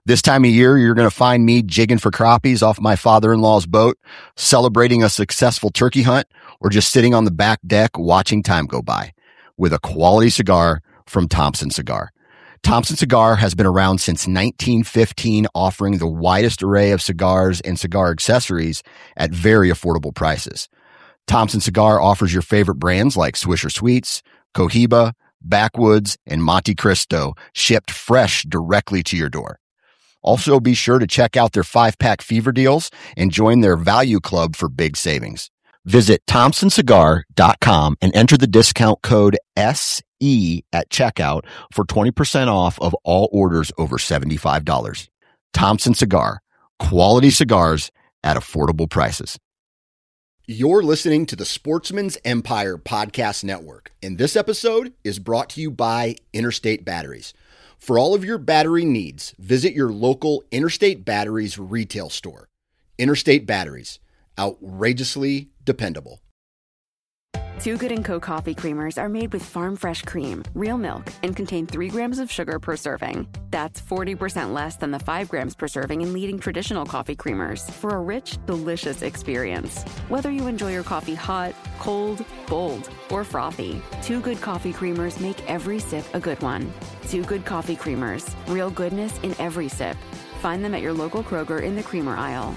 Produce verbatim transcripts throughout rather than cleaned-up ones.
This time of year, you're going to find me jigging for crappies off my father-in-law's boat, celebrating a successful turkey hunt, or just sitting on the back deck watching time go by with a quality cigar from Thompson Cigar. Thompson Cigar has been around since nineteen fifteen, offering the widest array of cigars and cigar accessories at very affordable prices. Thompson Cigar offers your favorite brands like Swisher Sweets, Cohiba, Backwoods, and Monte Cristo, shipped fresh directly to your door. Also, be sure to check out their five-pack fever deals and join their value club for big savings. Visit thompson cigar dot com and enter the discount code S E at checkout for twenty percent off of all orders over seventy-five dollars. Thompson Cigar, quality cigars at affordable prices. You're listening to the Sportsman's Empire Podcast Network, and this episode is brought to you by Interstate Batteries. For all of your battery needs, visit your local Interstate Batteries retail store. Interstate Batteries, outrageously dependable. Too Good and Co. coffee creamers are made with farm fresh cream, real milk, and contain three grams of sugar per serving. That's forty percent less than the five grams per serving in leading traditional coffee creamers for a rich, delicious experience. Whether you enjoy your coffee hot, cold, bold, or frothy, Too Good coffee creamers make every sip a good one. Too Good coffee creamers, real goodness in every sip. Find them at your local Kroger in the creamer aisle.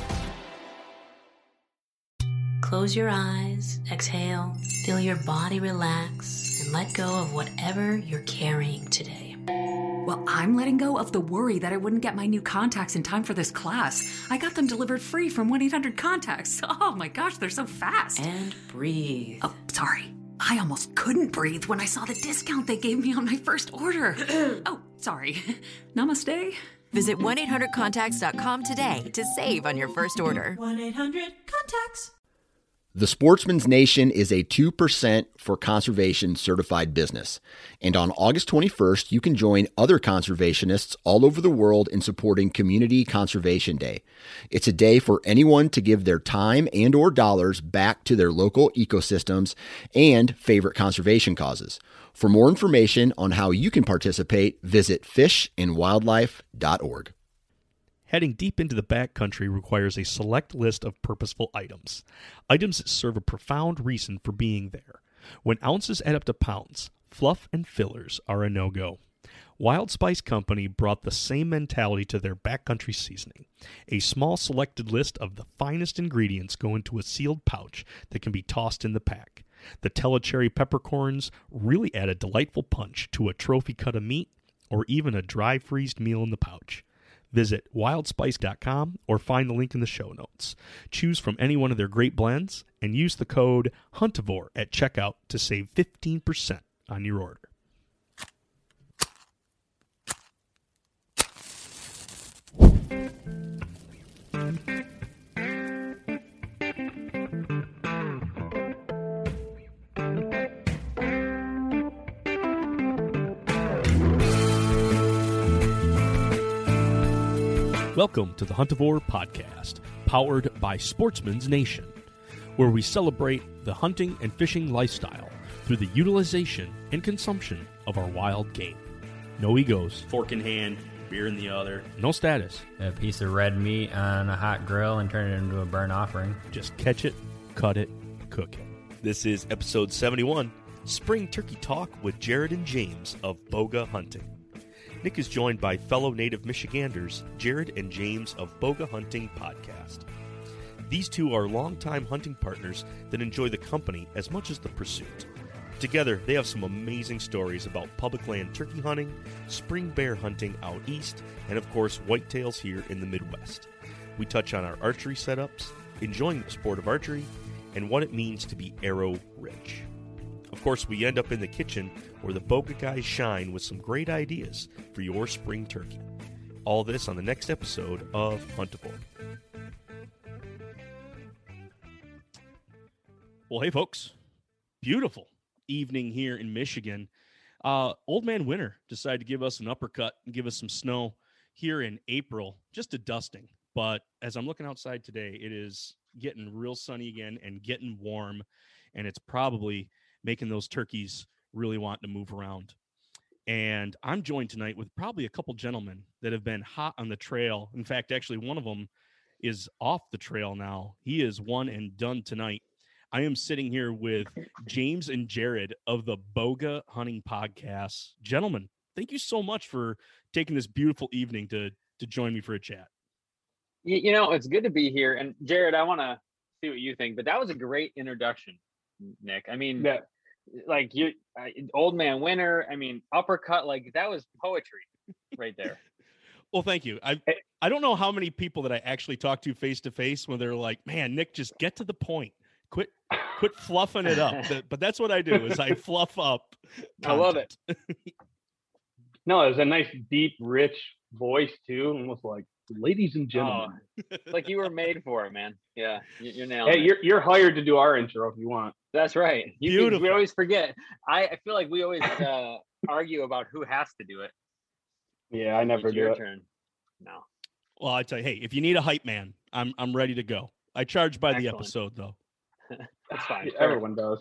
Close your eyes, exhale, feel your body relax, and let go of whatever you're carrying today. Well, I'm letting go of the worry that I wouldn't get my new contacts in time for this class. I got them delivered free from one eight hundred contacts. Oh my gosh, they're so fast. And breathe. Oh, sorry. I almost couldn't breathe when I saw the discount they gave me on my first order. Oh, sorry. Namaste. Visit one eight hundred contacts dot com today to save on your first order. one eight hundred contacts. The Sportsman's Nation is a two percent for conservation certified business. And on August twenty-first, you can join other conservationists all over the world in supporting Community Conservation Day. It's a day for anyone to give their time and or dollars back to their local ecosystems and favorite conservation causes. For more information on how you can participate, visit fish and wildlife dot org. Heading deep into the backcountry requires a select list of purposeful items. Items that serve a profound reason for being there. When ounces add up to pounds, fluff and fillers are a no-go. Wild Spice Company brought the same mentality to their backcountry seasoning. A small selected list of the finest ingredients go into a sealed pouch that can be tossed in the pack. The Telecherry peppercorns really add a delightful punch to a trophy cut of meat or even a dry-freezed meal in the pouch. Visit wild spice dot com or find the link in the show notes. Choose from any one of their great blends and use the code HUNTIVORE at checkout to save fifteen percent on your order. Welcome to the Huntivore Podcast, powered by Sportsman's Nation, where we celebrate the hunting and fishing lifestyle through the utilization and consumption of our wild game. No egos, fork in hand, beer in the other, no status. A piece of red meat on a hot grill and turn it into a burnt offering. Just catch it, cut it, cook it. This is episode seventy-one, Spring Turkey Talk with Jared and James of Boga Hunting. Nick is joined by fellow native Michiganders, Jared and James of Boga Hunting Podcast. These two are longtime hunting partners that enjoy the company as much as the pursuit. Together, they have some amazing stories about public land turkey hunting, spring bear hunting out east, and of course, whitetails here in the Midwest. We touch on our archery setups, enjoying the sport of archery, and what it means to be arrow-rich. Of course, we end up in the kitchen where the Boga guys shine with some great ideas for your spring turkey. All this on the next episode of Huntivore. Well, hey, folks. Beautiful evening here in Michigan. Uh, Old Man Winter decided to give us an uppercut and give us some snow here in April, just a dusting. But as I'm looking outside today, it is getting real sunny again and getting warm, and it's probably making those turkeys really want to move around. And I'm joined tonight with probably a couple gentlemen that have been hot on the trail. In fact, actually, one of them is off the trail now. He is one and done tonight. I am sitting here with James and Jared of the Boga Hunting Podcast. Gentlemen, thank you so much for taking this beautiful evening to to join me for a chat. You, you know, it's good to be here. And Jared, I want to see what you think, but that was a great introduction, Nick. I mean, yeah. like you, uh, Old Man Winter. I mean, uppercut. Like that was poetry, right there. Well, thank you. I I don't know how many people that I actually talk to face to face when they're like, "Man, Nick, just get to the point. Quit, quit fluffing it up." But that's what I do is I fluff up content. I love it. No, it was a nice, deep, rich voice too, almost like "Ladies and gentlemen." Oh, like you were made for it, man. Yeah, you, you're nailing Hey, it. you're you're hired to do our intro if you want. That's right. You, Beautiful. We always forget. I, I feel like we always uh, argue about who has to do it. Yeah, I never It's do your it. turn. No. Well, I tell you, hey, if you need a hype man, I'm I'm ready to go. I charge by the Excellent. episode though. That's fine. Everyone does.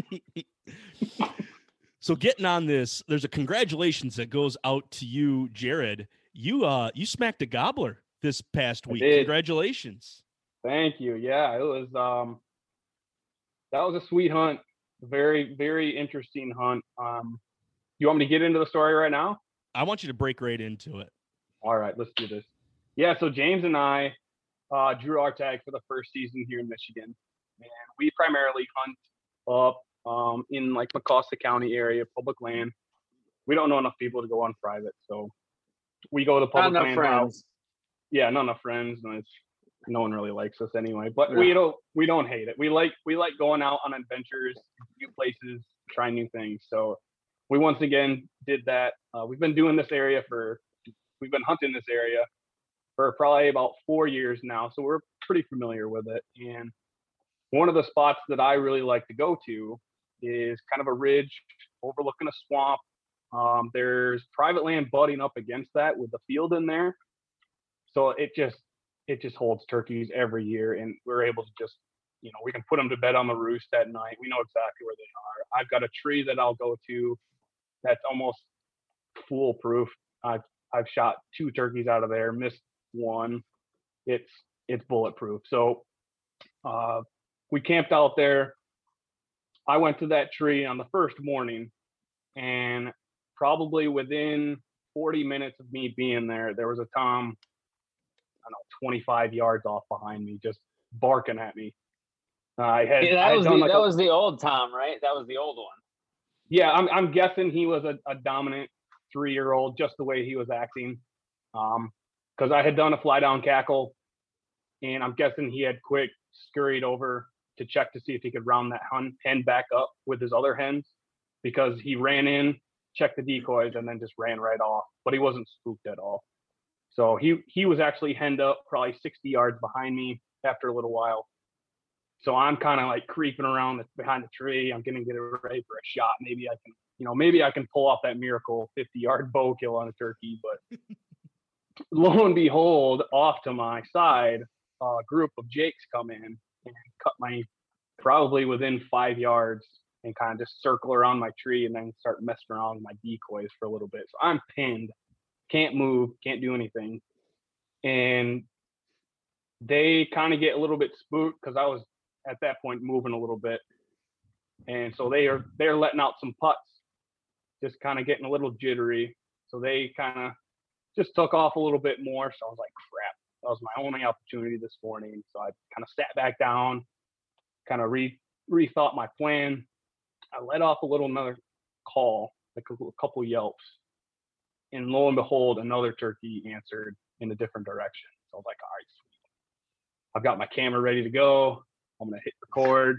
So getting on this, there's a congratulations that goes out to you, Jared. You uh you smacked a gobbler this past I week. did. Congratulations. Thank you. Yeah, it was um that was a sweet hunt. Very, very interesting hunt. Um you want me to get into the story right now? I want you to break right into it. All right, let's do this. Yeah, so James and I uh drew our tag for the first season here in Michigan. And we primarily hunt up um in like Mecosta County area, public land. We don't know enough people to go on private, so we go to Not public enough land. friends. Yeah, not enough friends, and it's no one really likes us anyway. But Yeah. we don't we don't hate it. We like we like going out on adventures, new places, trying new things. So we once again did that. Uh, we've been doing this area for we've been hunting this area for probably about four years now. So we're pretty familiar with it. And one of the spots that I really like to go to is kind of a ridge overlooking a swamp. Um, there's private land butting up against that with the field in there. So it just it just holds turkeys every year, and we're able to just, you know, we can put them to bed on the roost at night. We know exactly where they are. I've got a tree that I'll go to that's almost foolproof. I've I've shot two turkeys out of there, missed one. It's it's bulletproof. So uh, we camped out there. I went to that tree on the first morning, and probably within forty minutes of me being there, there was a tom, I don't know, twenty-five yards off behind me, just barking at me. Uh, I had, Yeah, that I had was done the, like that a- was the old Tom, right? That was the old one. yeah, I'm I'm guessing he was a, a dominant three-year-old, just the way he was acting. Um, because I had done a fly down cackle, and I'm guessing he had quick scurried over to check to see if he could round that hun- hen back up with his other hens, because he ran in, checked the decoys, and then just ran right off. But he wasn't spooked at all. So he he was actually henned up probably sixty yards behind me after a little while. So I'm kind of like creeping around the, behind the tree. I'm gonna get ready for a shot. Maybe I can, you know, maybe I can pull off that miracle fifty yard bow kill on a turkey. But lo and behold, off to my side, a group of jakes come in and cut my probably within five yards and kind of just circle around my tree and then start messing around with my decoys for a little bit. So I'm pinned, can't move, can't do anything. And they kind of get a little bit spooked because I was at that point moving a little bit. And so they are they're letting out some putts, just kind of getting a little jittery. So they kind of just took off a little bit more. So I was like, crap, that was my only opportunity this morning. So I kind of sat back down, kind of re rethought my plan. I let off a little another call, like a, a couple yelps. And lo and behold, another turkey answered in a different direction. So I was like, all right, sweet. I've got my camera ready to go. I'm going to hit record.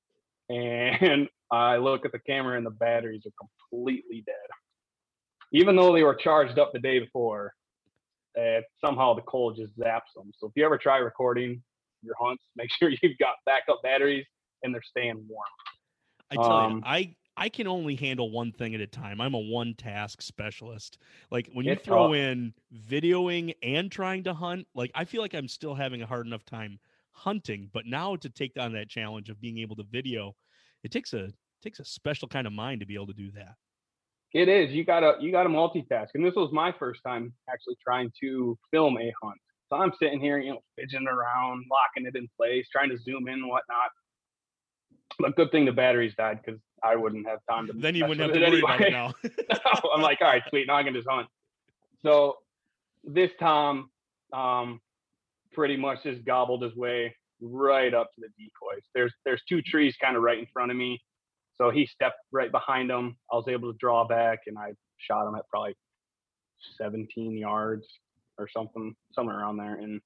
And I look at the camera and the batteries are completely dead. Even though they were charged up the day before, uh, somehow the cold just zaps them. So if you ever try recording your hunts, make sure you've got backup batteries and they're staying warm. I tell Um, you, I I can only handle one thing at a time. I'm a one task specialist. Like when you It's throw tough. in videoing and trying to hunt, like I feel like I'm still having a hard enough time hunting, but now to take on that challenge of being able to video, it takes a takes a special kind of mind to be able to do that. It is. You gotta you gotta multitask. And this was my first time actually trying to film a hunt. So I'm sitting here, you know, fidgeting around, locking it in place, trying to zoom in and whatnot. But good thing the batteries died because I wouldn't have time to. Then you wouldn't have to worry anyway. about it now. No, I'm like, all right, sweet. Now I can just hunt. So this Tom um, pretty much just gobbled his way right up to the decoys. There's there's two trees kind of right in front of me. So he stepped right behind him. I was able to draw back, and I shot him at probably seventeen yards or something, somewhere around there. And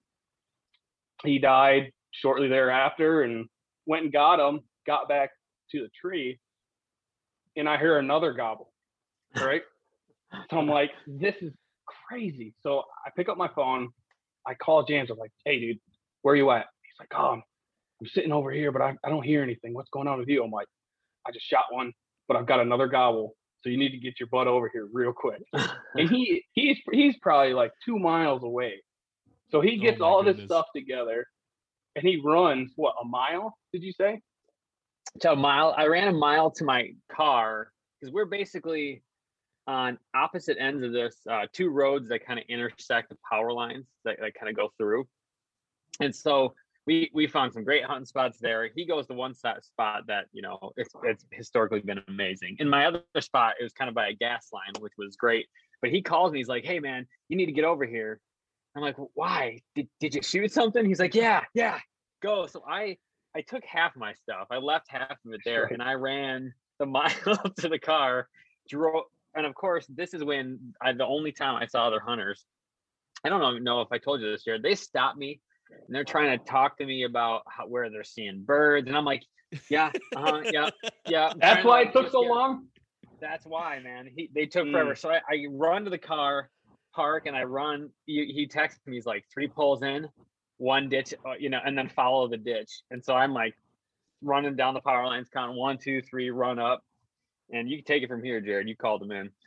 he died shortly thereafter, and went and got him, got back to the tree, and I hear another gobble, right? So I'm like, this is crazy. So I pick up my phone. I call James. I'm like, hey, dude, where you at? He's like, oh, I'm, I'm sitting over here, but I, I don't hear anything. What's going on with you? I'm like, I just shot one, but I've got another gobble. So you need to get your butt over here real quick. And he he's he's probably like two miles away. So he gets Oh my all goodness. this stuff together, and he runs, what, a mile, did you say? So a mile, I ran a mile to my car because we're basically on opposite ends of this, uh, two roads that kind of intersect the power lines that, that kind of go through. And so we we found some great hunting spots there. He goes to one spot spot that, you know, it's it's historically been amazing. In my other spot, it was kind of by a gas line, which was great. But he calls me, he's like, hey man, you need to get over here. I'm like, why? Did, did you shoot something? He's like, yeah, yeah, go. So I I took half my stuff. I left half of it there, and I ran the mile up to the car, drove. And of course, this is when I, the only time I saw other hunters. I don't know if I told you this, Jared. They stopped me, and they're trying to talk to me about how, where they're seeing birds. And I'm like, yeah, uh-huh, yeah, yeah. That's why it took so long? That's why, man. He They took forever. Mm. So I, I run to the car, park, and I run. He, he texted me, he's like, three pulls in, one ditch, you know, and then follow the ditch. And so I'm like running down the power lines, counting one, two, three, run up. And you can take it from here, Jared. You called him in.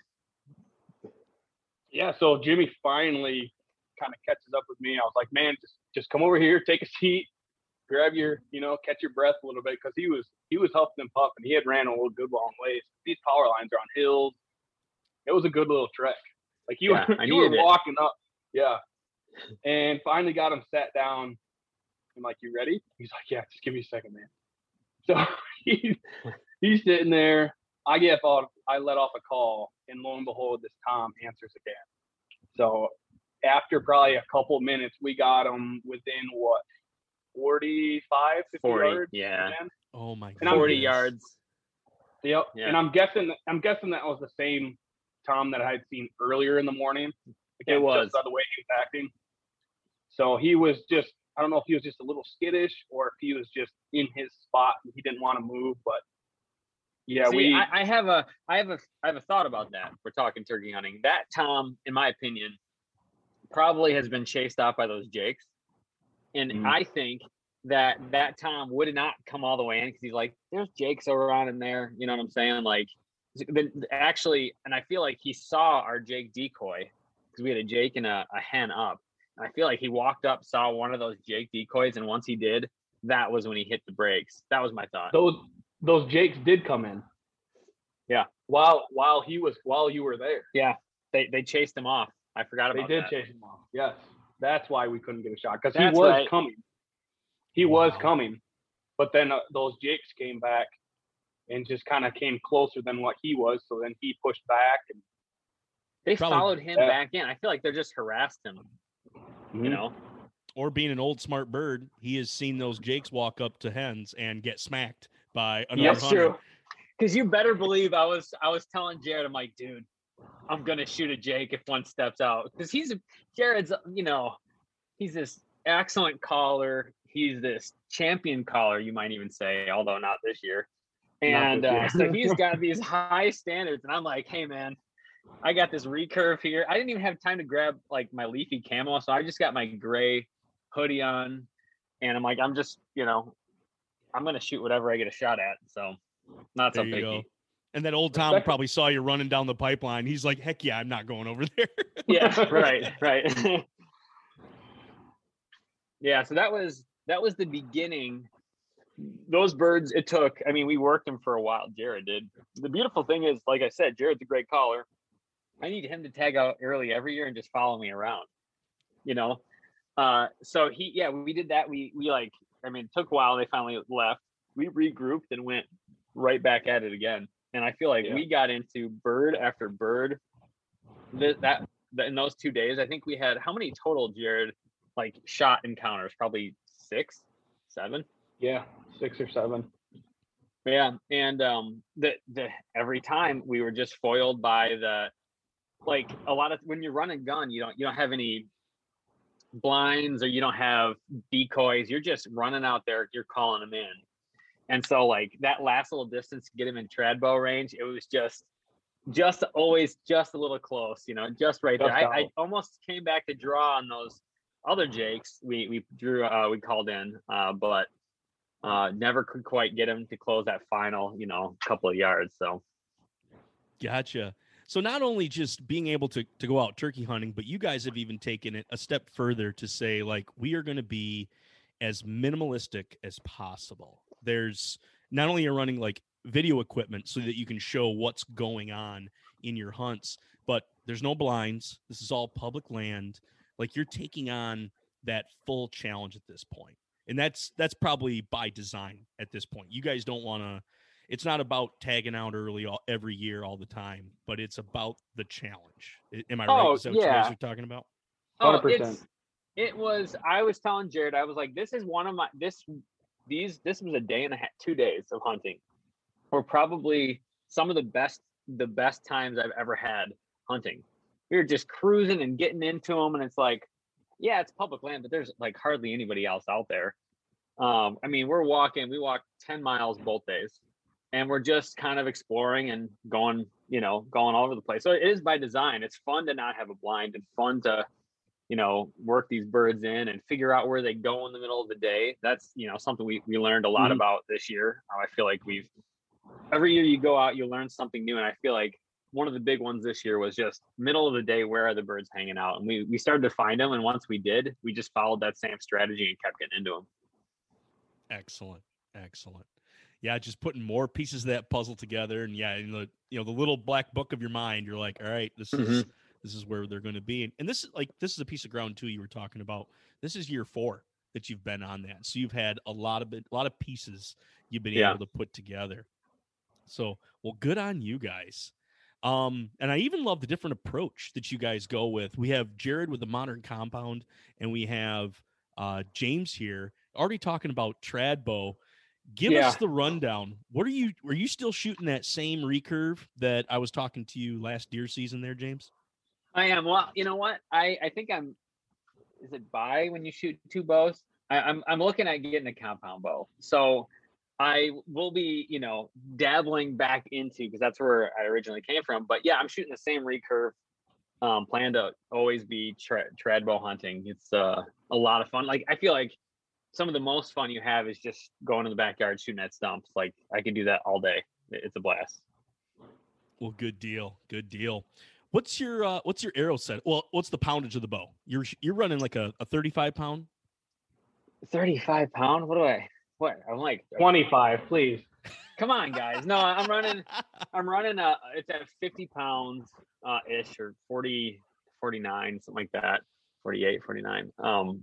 Yeah, so Jimmy finally kind of catches up with me. I was like, man, just just come over here, take a seat, grab your, you know, catch your breath a little bit, because he was he was huffing and puffing. He had ran a good long ways. These power lines are on hills. It was a good little trek. Like you, yeah, were, you were walking up, yeah. And finally got him sat down. I'm like, you ready? He's like, yeah, just give me a second, man. So he's he's sitting there. I get off, I let off a call, and lo and behold, this Tom answers again. So after probably a couple minutes, we got him within what, forty-five, fifty forty, yards? Yeah. Again? Oh my god. forty yards. Yep. Yeah. And I'm guessing, I'm guessing that was the same Tom that I had seen earlier in the morning. Again, it was. Just by the way he was acting. So he was just, I don't know if he was just a little skittish or if he was just in his spot and he didn't want to move, but yeah, See, we. I, I have a, I have a, I have a thought about that. We're talking turkey hunting. That Tom, in my opinion, probably has been chased off by those jakes, and mm. I think that that Tom would not come all the way in because he's like, there's jakes around in there. You know what I'm saying? Like, actually, and I feel like he saw our jake decoy because we had a jake and a, a hen up. And I feel like he walked up, saw one of those jake decoys, and once he did, that was when he hit the brakes. That was my thought. Those. Those jakes did come in. Yeah. While while he was while you were there. Yeah. They they chased him off. I forgot about that. They did that. chase him off. Yes. That's why we couldn't get a shot, because he That's was right. coming. He wow. was coming. But then uh, those jakes came back and just kind of came closer than what he was. So then he pushed back. And they Probably, followed him yeah. back in. I feel like they're just harassed him. Mm-hmm. You know? Or being an old smart bird, he has seen those jakes walk up to hens and get smacked by another That's hunter. True. Because you better believe I was I was telling Jared, I'm like, dude, I'm gonna shoot a jake if one steps out. Because he's a Jared's, you know, he's this excellent caller. He's this champion caller, you might even say, although not this year. And this year. uh, so he's got these high standards, and I'm like, hey man, I got this recurve here. I didn't even have time to grab like my leafy camo, so I just got my gray hoodie on, and I'm like, I'm just, you know, I'm gonna shoot whatever I get a shot at. So not so picky. And that old Tom probably saw you running down the pipeline. He's like, heck yeah, I'm not going over there. Yeah, right, right. Yeah, so that was that was the beginning. those birds, it took, I mean, we worked them for a while. Jared did. The beautiful thing is, like I said, Jared's a great caller. I need him to tag out early every year and just follow me around, you know? Uh, so he, yeah, we did that. We, we like, I mean, it took a while. They finally left. We regrouped and went right back at it again. And I feel like yeah. we got into bird after bird that, that, that in those two days. I think we had, how many total, Jared, like shot encounters? Probably six, seven. Yeah. Six or seven. Yeah. And um, the, the, every time we were just foiled by the, like a lot of, when you run a gun, you don't, you don't have any blinds or you don't have decoys. You're just running out there. You're calling them in. And so like that last little distance to get him in trad bow range, it was just, just always just a little close, you know, just right there. I, I almost came back to draw on those other jakes we, we drew, uh, we called in, uh, but uh, never could quite get him to close that final, you know, couple of yards. So. Gotcha. So not only just being able to, to go out turkey hunting, but you guys have even taken it a step further to say, like, we are going to be as minimalistic as possible. There's not only you're running like video equipment so that you can show what's going on in your hunts, but there's no blinds. This is all public land. Like, you're taking on that full challenge at this point. And that's, that's probably by design at this point. You guys don't want to, it's not about tagging out early all, every year all the time, but it's about the challenge. Am I oh, right? Is that yeah. what you guys are talking about? one hundred percent. Oh, it was, I was telling Jared, I was like, this is one of my, this, these, this was a day and a half, two days of hunting. Were probably some of the best, the best times I've ever had hunting. We were just cruising and getting into them. And it's like, yeah, it's public land, but there's like hardly anybody else out there. Um, I mean, we're walking, we walked ten miles both days. And we're just kind of exploring and going, you know, going all over the place. So it is by design. It's fun to not have a blind and fun to, you know, work these birds in and figure out where they go in the middle of the day. That's, you know, something we, we learned a lot mm-hmm. about this year. I feel like we've, every year you go out, you learn something new. And I feel like one of the big ones this year was just middle of the day, where are the birds hanging out? And we, we started to find them. And once we did, we just followed that same strategy and kept getting into them. Excellent. Excellent. Yeah, just putting more pieces of that puzzle together, and yeah, in the you know the little black book of your mind, you're like, all right, this mm-hmm. is this is where they're going to be, and, and this is like this is a piece of ground too. You were talking about this is year four that you've been on that, so you've had a lot of it, a lot of pieces you've been yeah. able to put together. So, well, good on you guys. Um, and I even love the different approach that you guys go with. We have Jared with the modern compound, and we have uh, James here already talking about trad bow. Give yeah. us the rundown. What are you, are you still shooting that same recurve that I was talking to you last deer season there, James? I am. Well, you know what? I, I think I'm, is it buy when you shoot two bows? I, I'm, I'm looking at getting a compound bow. So I will be, you know, dabbling back into, because that's where I originally came from. But yeah, I'm shooting the same recurve. Um, plan to always be tra- trad bow hunting. It's uh, a lot of fun. Like, I feel like some of the most fun you have is just going in the backyard shooting at stumps. Like, I can do that all day. It's a blast. Well, good deal. Good deal. What's your uh, what's your arrow set? Well, what's the poundage of the bow? You're you're running like a, a thirty-five pound. thirty-five pound? What do I? What? I'm like twenty-five, please. Come on, guys. No, I'm running. I'm running. A, it's at fifty pounds uh, ish, or forty, forty-nine, something like that. forty-eight, forty-nine. Um.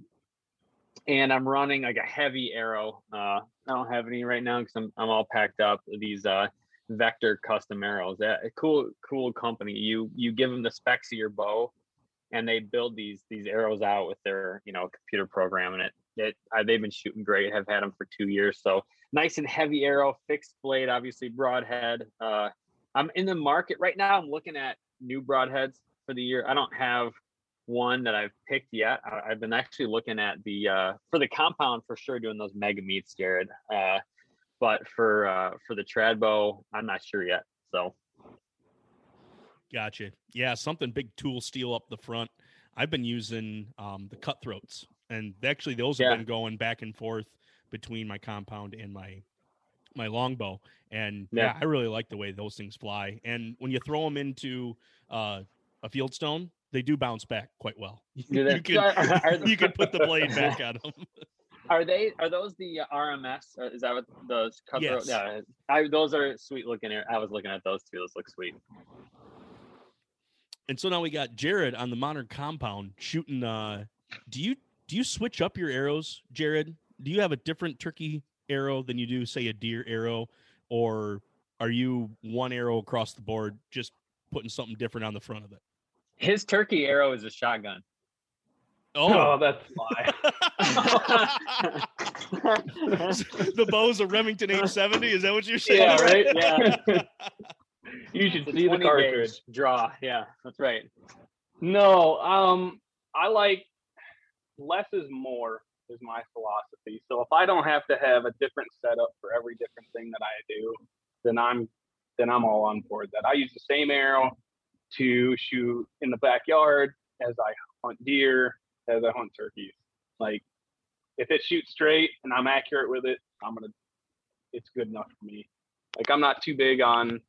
And I'm running like a heavy arrow. Uh, I don't have any right now because I'm I'm all packed up. These uh, Vector custom arrows. That a cool cool company. You you give them the specs of your bow, and they build these these arrows out with their you know computer program. And it it uh, they've been shooting great. Have had them for two years. So nice and heavy arrow, fixed blade, obviously broadhead. Uh, I'm in the market right now. I'm looking at new broadheads for the year. I don't have one that I've picked yet. I, I've been actually looking at the uh for the compound for sure, doing those mega meets, Jared. Uh but for uh for the trad bow, I'm not sure yet. So gotcha. Yeah, something big tool steel up the front. I've been using um the cutthroats, and actually those yeah. have been going back and forth between my compound and my my longbow. And yeah. yeah, I really like the way those things fly. And when you throw them into uh a field stone, they do bounce back quite well. You can, you can put the blade back on them. Are they? Are those the R M S? Uh, Is that what those cutthroat? Yes. Yeah, I, those are sweet looking. I was looking at those two. Those look sweet. And so now we got Jared on the modern compound shooting. Uh, do you do you switch up your arrows, Jared? Do you have a different turkey arrow than you do, say, a deer arrow, or are you one arrow across the board, just putting something different on the front of it? His turkey arrow is a shotgun. Oh, Oh, that's a lie. The bow's a Remington eight seventy. Is that what you're saying? Yeah, right. Yeah. You should It's a see the twenty cartridge. gauge draw. Yeah, that's right. No, um, I like less is more is my philosophy. So if I don't have to have a different setup for every different thing that I do, then I'm then I'm all on board that. I use the same arrow to shoot in the backyard as I hunt deer, as I hunt turkeys. Like if it shoots straight and I'm accurate with it, I'm gonna it's good enough for me. Like I'm not too big on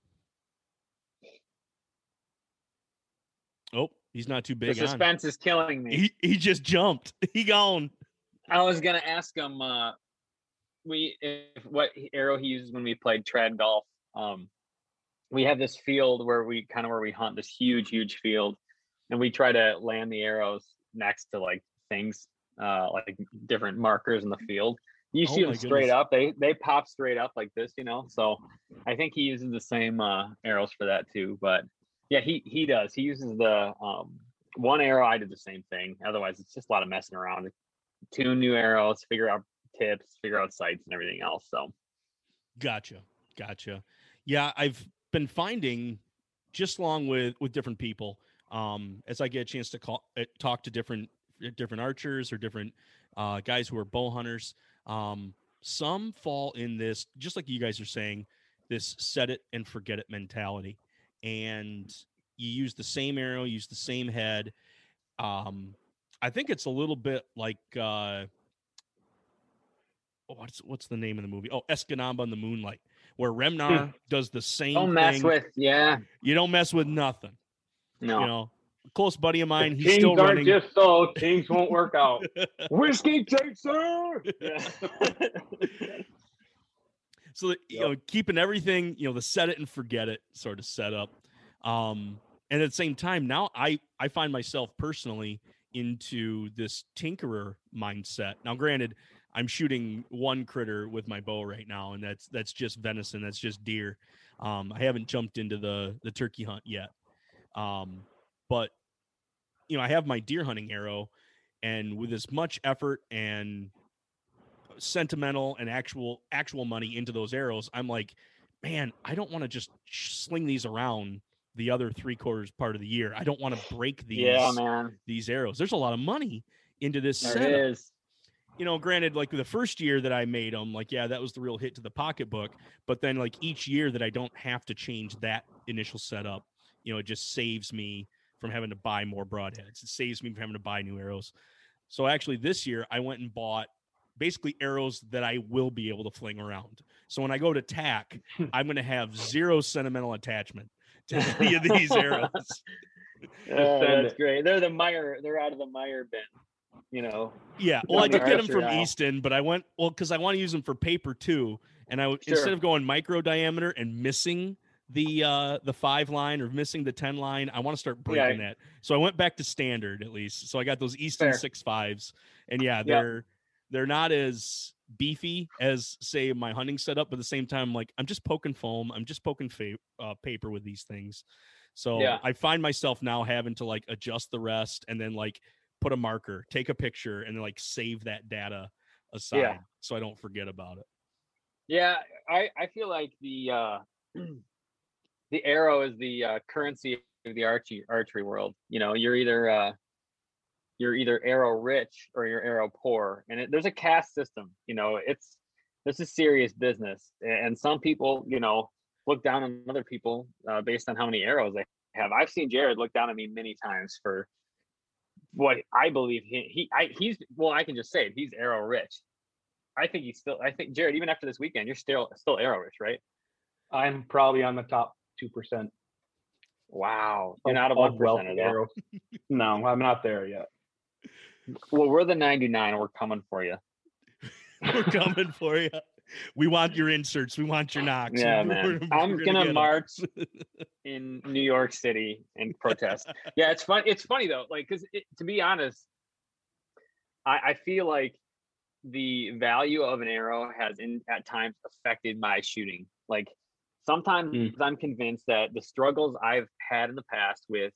Oh, he's not too The big on. suspense is killing me. He he just jumped. He gone. I was gonna ask him. Uh, we if what arrow he uses when we played trad golf. Um, we have this field where we kind of where we hunt this huge, huge field, and we try to land the arrows next to like things, uh, like different markers in the field. You Oh shoot my them straight goodness. up; they they pop straight up like this, you know. So I think he uses the same uh, arrows for that too. But yeah, he he does. He uses the um, one arrow. I did the same thing. Otherwise, it's just a lot of messing around. Tune new arrows, figure out tips, figure out sights, and everything else. So Gotcha. Gotcha. Yeah, I've been finding just along with with different people, um, as I get a chance to call, uh, talk to different different archers or different uh, guys who are bow hunters. Um, some fall in this, just like you guys are saying, this set it and forget it mentality, and you use the same arrow, use the same head. Um, I think it's a little bit like uh, what's what's the name of the movie? Oh, Escanaba in the Moonlight, where Remnar does the same don't mess thing. with. Yeah, You don't mess with nothing. no. You know, a close buddy of mine, he's kings still aren't running. just so kings won't work out. Whiskey chaser. Yeah. So that, you know, keeping everything, you know, the set it and forget it sort of setup. Um, and at the same time, now I I find myself personally into this tinkerer mindset. Now, granted, I'm shooting one critter with my bow right now, and that's that's just venison, that's just deer. Um, I haven't jumped into the the turkey hunt yet. Um, but you know, I have my deer hunting arrow, and with as much effort and sentimental and actual actual money into those arrows, I'm like, man, I don't want to just sling these around the other three quarters part of the year. I don't want to break these Yeah, man. these arrows. There's a lot of money into this There setup. is. You know, granted, like the first year that I made them, like, yeah, that was the real hit to the pocketbook. But then like each year that I don't have to change that initial setup, you know, it just saves me from having to buy more broadheads. It saves me from having to buy new arrows. So actually this year I went and bought basically arrows that I will be able to fling around. So when I go to tack, I'm going to have zero sentimental attachment to any of these arrows. Oh, send that's it. great. They're the Meyer. They're out of the Meyer bin. You know. Yeah, well, I did get them from Archery owl. Easton, but I went well because I want to use them for paper too. And I would Sure. instead of going micro diameter and missing the uh, the five line or missing the ten line, I want to start breaking Yeah. that. So I went back to standard at least. So I got those Easton Fair. six fives, and yeah, Yep. they're they're not as beefy as say my hunting setup, but at the same time, like I'm just poking foam, I'm just poking fa- uh, paper with these things. So Yeah. I find myself now having to like adjust the rest and then like put a marker, take a picture, and then like save that data aside Yeah. so I don't forget about it. Yeah, I I feel like the uh, the arrow is the uh, currency of the archery archery world. You know, you're either uh, you're either arrow rich or you're arrow poor, and it, there's a caste system. You know, it's this is serious business, and some people, you know, look down on other people uh, based on how many arrows they have. I've seen Jared look down at me many times for what I believe he he I, he's well. I can just say it. He's arrow rich. I think he's still. I think Jared, even after this weekend, you're still still arrow rich, right? I'm probably on the top two percent. Wow, you're not a one percenter though. arrows. No, I'm not there yet. Well, we're the ninety-nine. We're coming for you. We're coming for you. We want your inserts. We want your knocks. Yeah, we're, man. we're, I'm we're gonna, gonna march in New York City and protest. Yeah, it's fun. It's funny though, like, because to be honest, I, I feel like the value of an arrow has in at times affected my shooting. Like sometimes mm. I'm convinced that the struggles I've had in the past with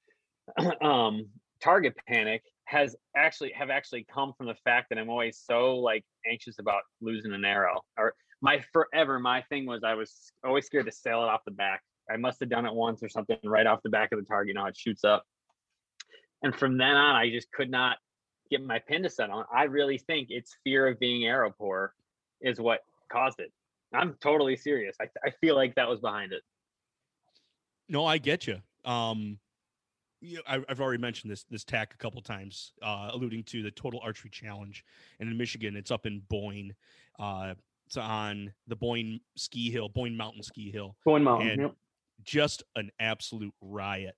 um target panic has actually have actually come from the fact that I'm always so like anxious about losing an arrow. Or my forever my thing was I was always scared to sail it off the back. I must have done it once or something right off the back of the target, you know, it shoots up. And from then on, I just could not get my pin to set on. I really think it's fear of being arrow poor is what caused it. I'm totally serious. I, I feel like that was behind it. No, I get you. Um, you know, I, I've already mentioned this this tack a couple times, uh, alluding to the Total Archery Challenge. And in Michigan, it's up in Boyne. Uh, it's on the Boyne ski hill, Boyne Mountain ski hill. Boyne Mountain, and yep. Just an absolute riot.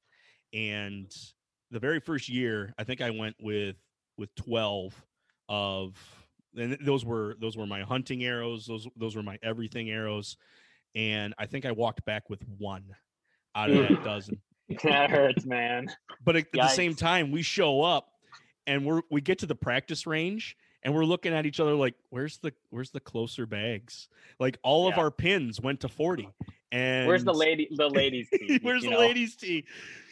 And the very first year, I think I went with with twelve of, and those were those were my hunting arrows. Those those were my everything arrows, and I think I walked back with one out of that dozen. That hurts, man. But at, at the Yikes. same time, we show up, and we're we get to the practice range, and we're looking at each other like, "Where's the where's the closer bags?" Like all Yeah. of our pins went to forty, and Where's the lady the ladies tee? where's you the know? ladies tee?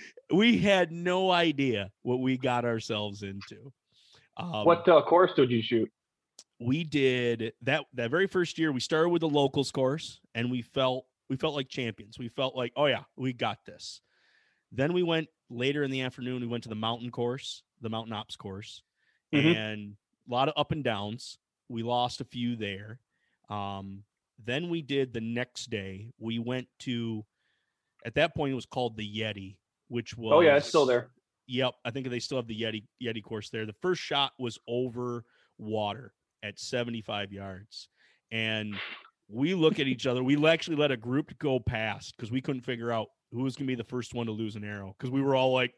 We had no idea what we got ourselves into. Um, what uh, course did you shoot? We did that that very first year. We started with the locals course, and we felt we felt like champions. We felt like, oh yeah, we got this. Then we went later in the afternoon. We went to the mountain course, the mountain ops course, Mm-hmm. and a lot of up and downs. We lost a few there. Um, then we did the next day. We went to, at that point, it was called the Yeti, which was Oh yeah, it's still there. Yep, I think they still have the Yeti Yeti course there. The first shot was over water at seventy-five yards, and we look at each other. We actually let a group go past because we couldn't figure out who was going to be the first one to lose an arrow because we were all like,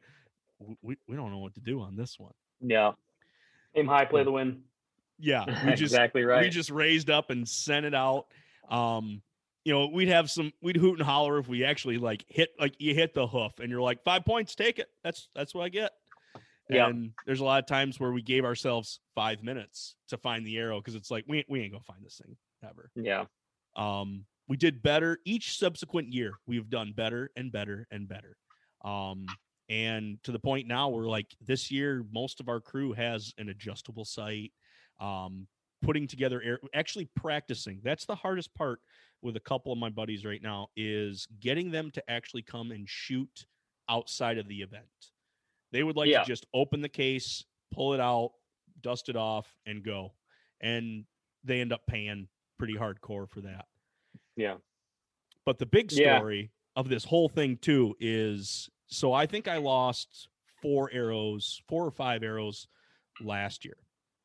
we we don't know what to do on this one. Yeah, aim high, play the win. Yeah, we just exactly right. We just raised up and sent it out. Um, you know, we'd have some, we'd hoot and holler if we actually like hit, like you hit the hoof and you're like, five points, take it. That's, that's what I get. Yeah. And there's a lot of times where we gave ourselves five minutes to find the arrow. Cause it's like, we, we ain't gonna find this thing ever. Yeah. Um, we did better each subsequent year. We've done better and better and better. Um, and to the point now we're like, this year, most of our crew has an adjustable sight, um, putting together air, actually practicing. That's the hardest part with a couple of my buddies right now is getting them to actually come and shoot outside of the event. They would like Yeah. to just open the case, pull it out, dust it off, and go. And they end up paying pretty hardcore for that. Yeah. But the big Yeah. story of this whole thing too is, so I think I lost four arrows, four or five arrows last year.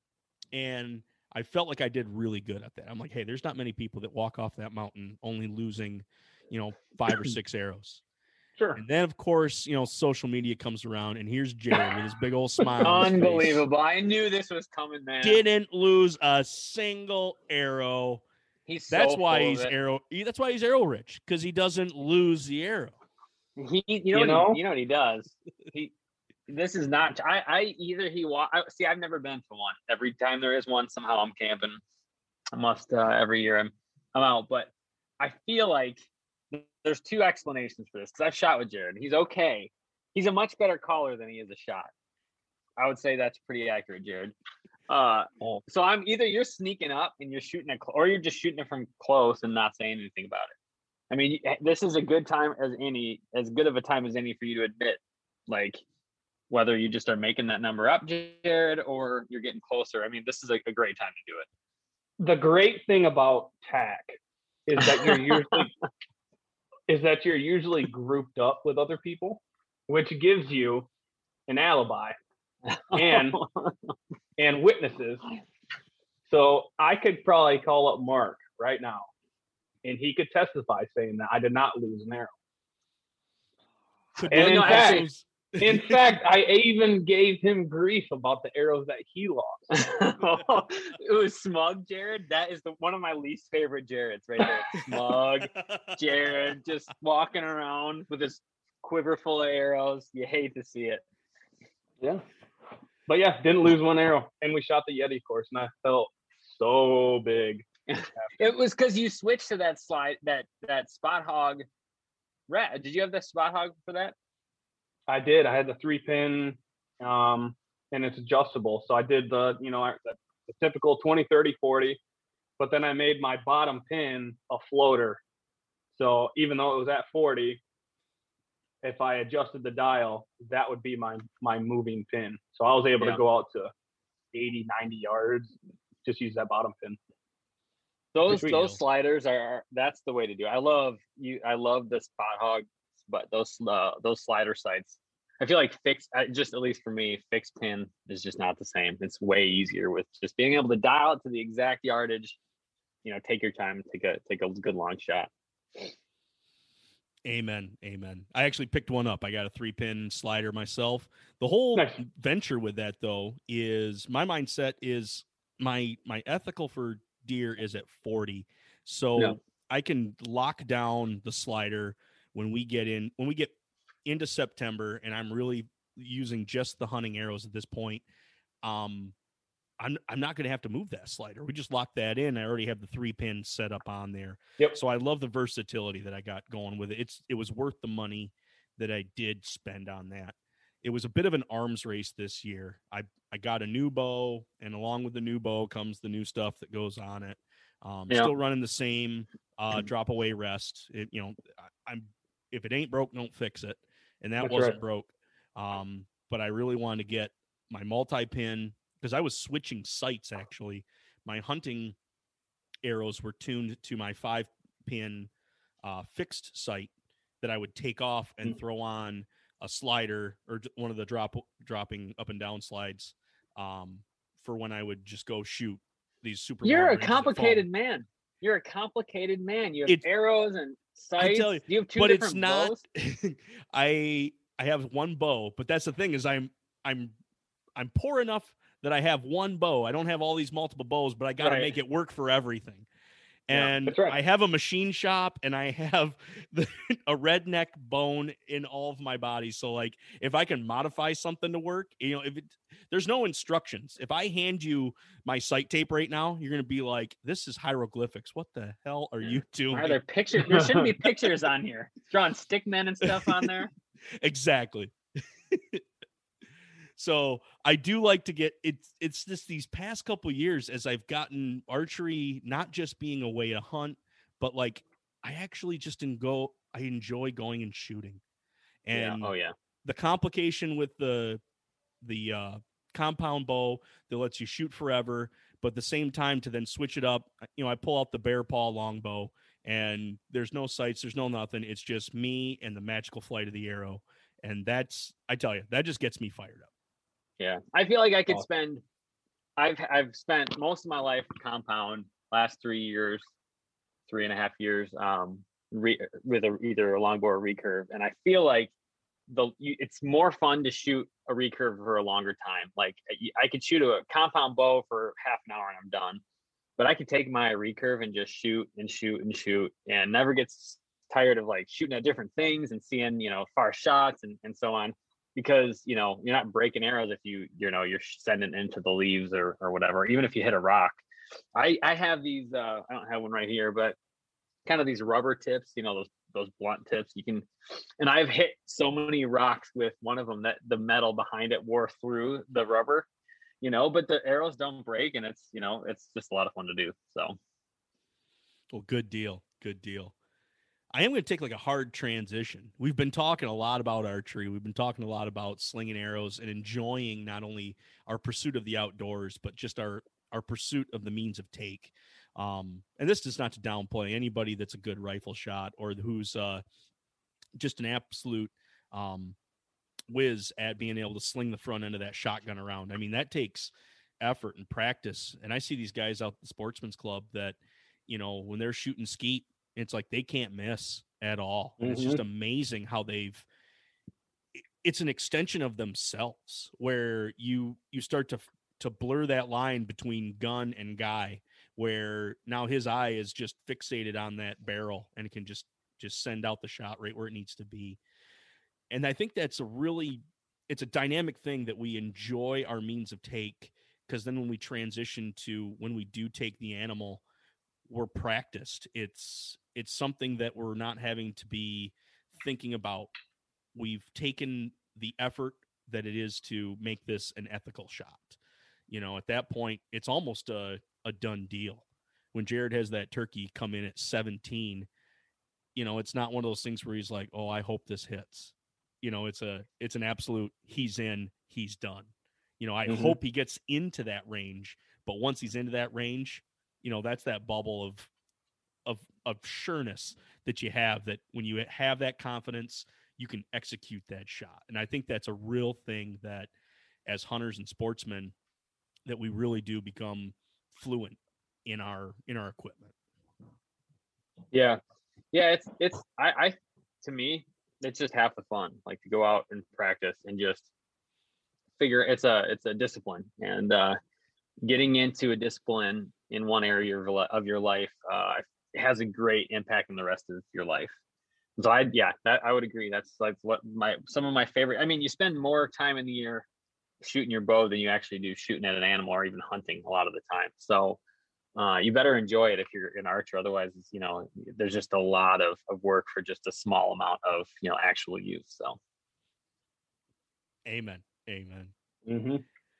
And I felt like I did really good at that. I'm like, hey, there's not many people that walk off that mountain only losing, you know, five or six arrows. Sure. And then, of course, you know, social media comes around, and here's Jared with his big old smile. on his face. Unbelievable. I knew this was coming, man. Didn't lose a single arrow. He's so That's why full of he's it. arrow. he- That's why he's arrow rich, because he doesn't lose the arrow. He, you know, You what know? He, you know what he does. He, this is not. I, I either he wa- I, See, I've never been to one. Every time there is one, somehow I'm camping. I must uh, every year I'm, I'm out. But I feel like there's two explanations for this because I've shot with Jared. He's okay. He's a much better caller than he is a shot. I would say that's pretty accurate, Jared. Uh, so I'm either you're sneaking up and you're shooting it, cl- or you're just shooting it from close and not saying anything about it. I mean, this is a good time as any, as good of a time as any for you to admit, like whether you just are making that number up, Jared, or you're getting closer. I mean, this is a, a great time to do it. The great thing about T A C is that you're usually is that you're usually grouped up with other people, which gives you an alibi and and witnesses. So I could probably call up Mark right now, and he could testify saying that I did not lose an arrow. Could And look in at fact- those- In fact, I even gave him grief about the arrows that he lost. It was smug, Jared. That is the one of my least favorite Jareds right there. Smug, Jared, just walking around with his quiver full of arrows. You hate to see it. Yeah. But yeah, didn't lose one arrow. And we shot the Yeti course, and I felt so big. It was because you switched to that slide, that that spot hog rat. Did you have the spot hog for that? I did. I had the three pin, um, and it's adjustable. So I did the, you know, the, the typical twenty, thirty, forty, but then I made my bottom pin a floater. So even though it was at forty, if I adjusted the dial, that would be my, my moving pin. So I was able Yeah. to go out to eighty, ninety yards, just use that bottom pin. Those Which we those know. sliders are that's the way to do it. I love you. I love the spot hog, but those uh, those slider sights. I feel like fixed, just at least for me, fixed pin is just not the same. It's way easier with just being able to dial it to the exact yardage. You know, take your time, take a take a good long shot. Amen. Amen. I actually picked one up. I got a three pin slider myself. The whole Nice. venture with that though is my mindset is my my ethical for deer is at forty. So Yeah. I can lock down the slider when we get in when we get into September and I'm really using just the hunting arrows at this point. Um I'm I'm not going to have to move that slider. We just lock that in. I already have the three pin set up on there. Yep. So I love the versatility that I got going with it. It's it was worth the money that I did spend on that. It was a bit of an arms race this year. I I got a new bow, and along with the new bow comes the new stuff that goes on it. Um, Yeah. Still running the same uh, drop away rest. It, you know, I, I'm if it ain't broke, don't fix it, and that That's wasn't right. broke. Um, but I really wanted to get my multi pin. Because I was switching sights, actually. My hunting arrows were tuned to my five pin uh, fixed sight that I would take off and throw on a slider or j- one of the drop dropping up and down slides um, for when I would just go shoot these super. You're long a ranges at fall. complicated man. You're a complicated man. You have It's- arrows and I sights. tell you, you have two but different it's not. bows. I I have one bow, but that's the thing is I'm I'm I'm poor enough that I have one bow. I don't have all these multiple bows, but I got to Right. make it work for everything. Yeah, And that's right. I have a machine shop and I have the, a redneck bone in all of my body. So like if I can modify something to work, you know, if it, there's no instructions, if I hand you my sight tape right now, you're going to be like, this is hieroglyphics. What the hell are you doing? Are there pictures? There shouldn't be pictures on here. Drawing stick men and stuff on there. Exactly. So I do like to get it's it's just these past couple years as I've gotten archery not just being a way to hunt, but like I actually just in go I enjoy going and shooting. And Yeah. Oh yeah. the complication with the the uh compound bow that lets you shoot forever, but at the same time to then switch it up, you know, I pull out the bear paw longbow and there's no sights, there's no nothing. It's just me and the magical flight of the arrow. And that's I tell you, that just gets me fired up. Yeah, I feel like I could Awesome. spend. I've I've spent most of my life compound. Last three years, three and a half years, um, re, with a, either a longbow or recurve, and I feel like the you, it's more fun to shoot a recurve for a longer time. Like I could shoot a compound bow for half an hour and I'm done, but I could take my recurve and just shoot and shoot and shoot, and never gets tired of like shooting at different things and seeing you know far shots and and so on. Because you know you're not breaking arrows if you you know you're sending into the leaves or or whatever. Even if you hit a rock, I I have these. Uh, I don't have one right here, but kind of these rubber tips. You know those those blunt tips. You can, and I've hit so many rocks with one of them that the metal behind it wore through the rubber. You know, but the arrows don't break, and it's you know it's just a lot of fun to do. So, Well, good deal, good deal. I am going to take like a hard transition. We've been talking a lot about archery. We've been talking a lot about slinging arrows and enjoying not only our pursuit of the outdoors, but just our, our pursuit of the means of take. Um, and this is not to downplay anybody that's a good rifle shot or who's uh, just an absolute um, whiz at being able to sling the front end of that shotgun around. I mean, that takes effort and practice. And I see these guys out at the Sportsman's Club that, you know, when they're shooting skeet, it's like they can't miss at all. And Mhm. it's just amazing how they've it's an extension of themselves where you, you start to, to blur that line between gun and guy, where now his eye is just fixated on that barrel and it can just, just send out the shot right where it needs to be. And I think that's a really, it's a dynamic thing that we enjoy our means of take, because then when we transition to when we do take the animal, we're practiced. It's it's something that we're not having to be thinking about. We've taken the effort that it is to make this an ethical shot. You know, at that point, it's almost a, a done deal. When Jared has that turkey come in at seventeen, you know, it's not one of those things where he's like, oh, I hope this hits. You know, it's a it's an absolute he's in, he's done. You know, I mm-hmm. hope he gets into that range, but once he's into that range, you know, that's that bubble of of of sureness that you have, that when you have that confidence, you can execute that shot. And I think that's a real thing that as hunters and sportsmen, that we really do become fluent in our in our equipment. Yeah. Yeah, it's it's I, I to me, it's just half the fun, like to go out and practice and just figure it's a it's a discipline, and uh getting into a discipline in one area of, of your life uh has a great impact on the rest of your life. So I yeah that I would agree. That's like what my some of my favorite, I mean, you spend more time in the year shooting your bow than you actually do shooting at an animal or even hunting a lot of the time. So uh you better enjoy it if you're an archer. Otherwise, it's, you know, there's just a lot of, of work for just a small amount of, you know, actual use. So amen. Amen. Mm-hmm.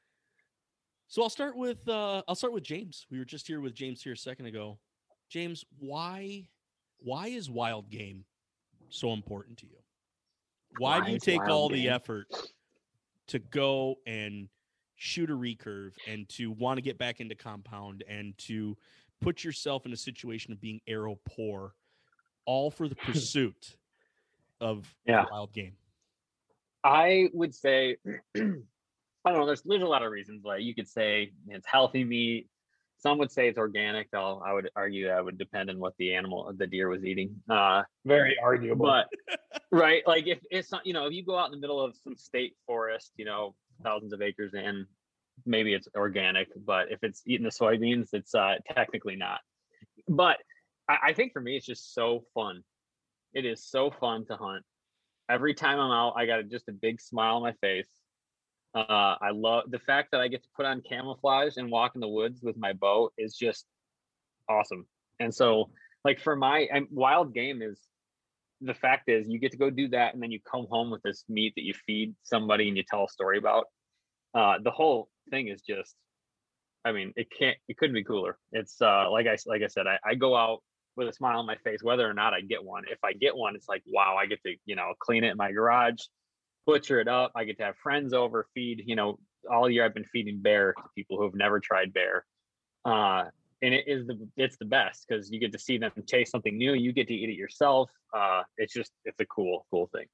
So I'll start with uh, I'll start with James. We were just here with James here a second ago. James, why why is wild game so important to you? Why, why do you take all game? the effort to go and shoot a recurve and to want to get back into compound and to put yourself in a situation of being arrow poor, all for the pursuit of yeah. wild game? I would say, I don't know, there's, there's a lot of reasons. Like you could say it's healthy meat. Some would say it's organic, though I would argue that would depend on what the animal, the deer was eating. Uh, Very arguable. But, right, like if it's not, you know, if you go out in the middle of some state forest, you know, thousands of acres in, maybe it's organic, but if it's eating the soybeans, it's uh, technically not. But I, I think for me, it's just so fun. It is so fun to hunt. Every time I'm out, I got just a big smile on my face. Uh, I love the fact that I get to put on camouflage and walk in the woods with my bow is just awesome. And so, like for my and wild game is, the fact is you get to go do that, and then you come home with this meat that you feed somebody and you tell a story about. Uh, the whole thing is just, I mean, it can't, it couldn't be cooler. It's uh, like I like I said, I, I go out with a smile on my face, whether or not I get one. If I get one, it's like, wow, I get to, you know, clean it in my garage, butcher it up. I get to have friends over, feed, you know, all year I've been feeding bear to people who have never tried bear. Uh, and it is the, it's the best because you get to see them taste something new. You get to eat it yourself. Uh, it's just, it's a cool, cool thing.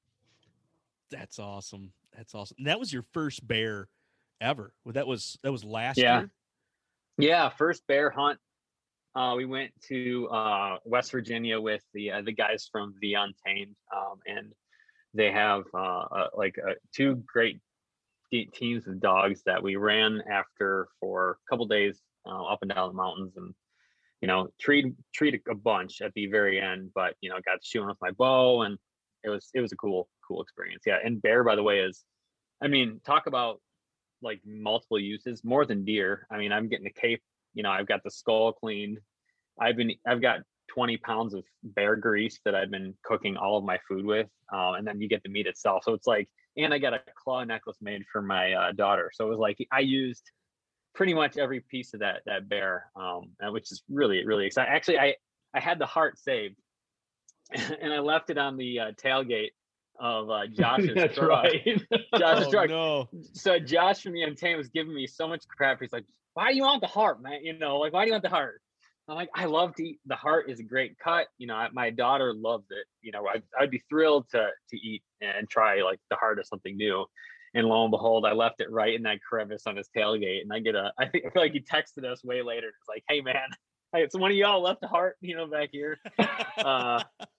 That's awesome. That's awesome. And that was your first bear ever. Well, that was, that was last yeah. year. Yeah. First bear hunt. Uh, we went to uh, West Virginia with the uh, the guys from The Untamed, um, and they have uh, uh, like uh, two great teams of dogs that we ran after for a couple days uh, up and down the mountains, and you know, treat treat a bunch at the very end. But you know, got shooting with my bow, and it was it was a cool cool experience. Yeah, and bear, by the way, is, I mean, talk about like multiple uses, more than deer. I mean, I'm getting a cape. You know, I've got the skull cleaned. I've been, I've got twenty pounds of bear grease that I've been cooking all of my food with. Uh, and then you get the meat itself. So it's like, and I got a claw necklace made for my uh, daughter. So it was like, I used pretty much every piece of that, that bear, um, which is really, really exciting. Actually, I, I had the heart saved and I left it on the uh, tailgate of uh, Josh's That's truck. right. Josh's oh, truck. No. So Josh from The Untamed was giving me so much crap. He's like, why do you want the heart, man? You know, like, why do you want the heart? I'm like, I love to eat. The heart is a great cut. You know, I, my daughter loves it. You know, I, I'd be thrilled to to eat and try like the heart of something new. And lo and behold, I left it right in that crevice on his tailgate. And I get a, I think, I feel like he texted us way later. It's like, hey man, hey, it's one of y'all left the heart, you know, back here. Uh,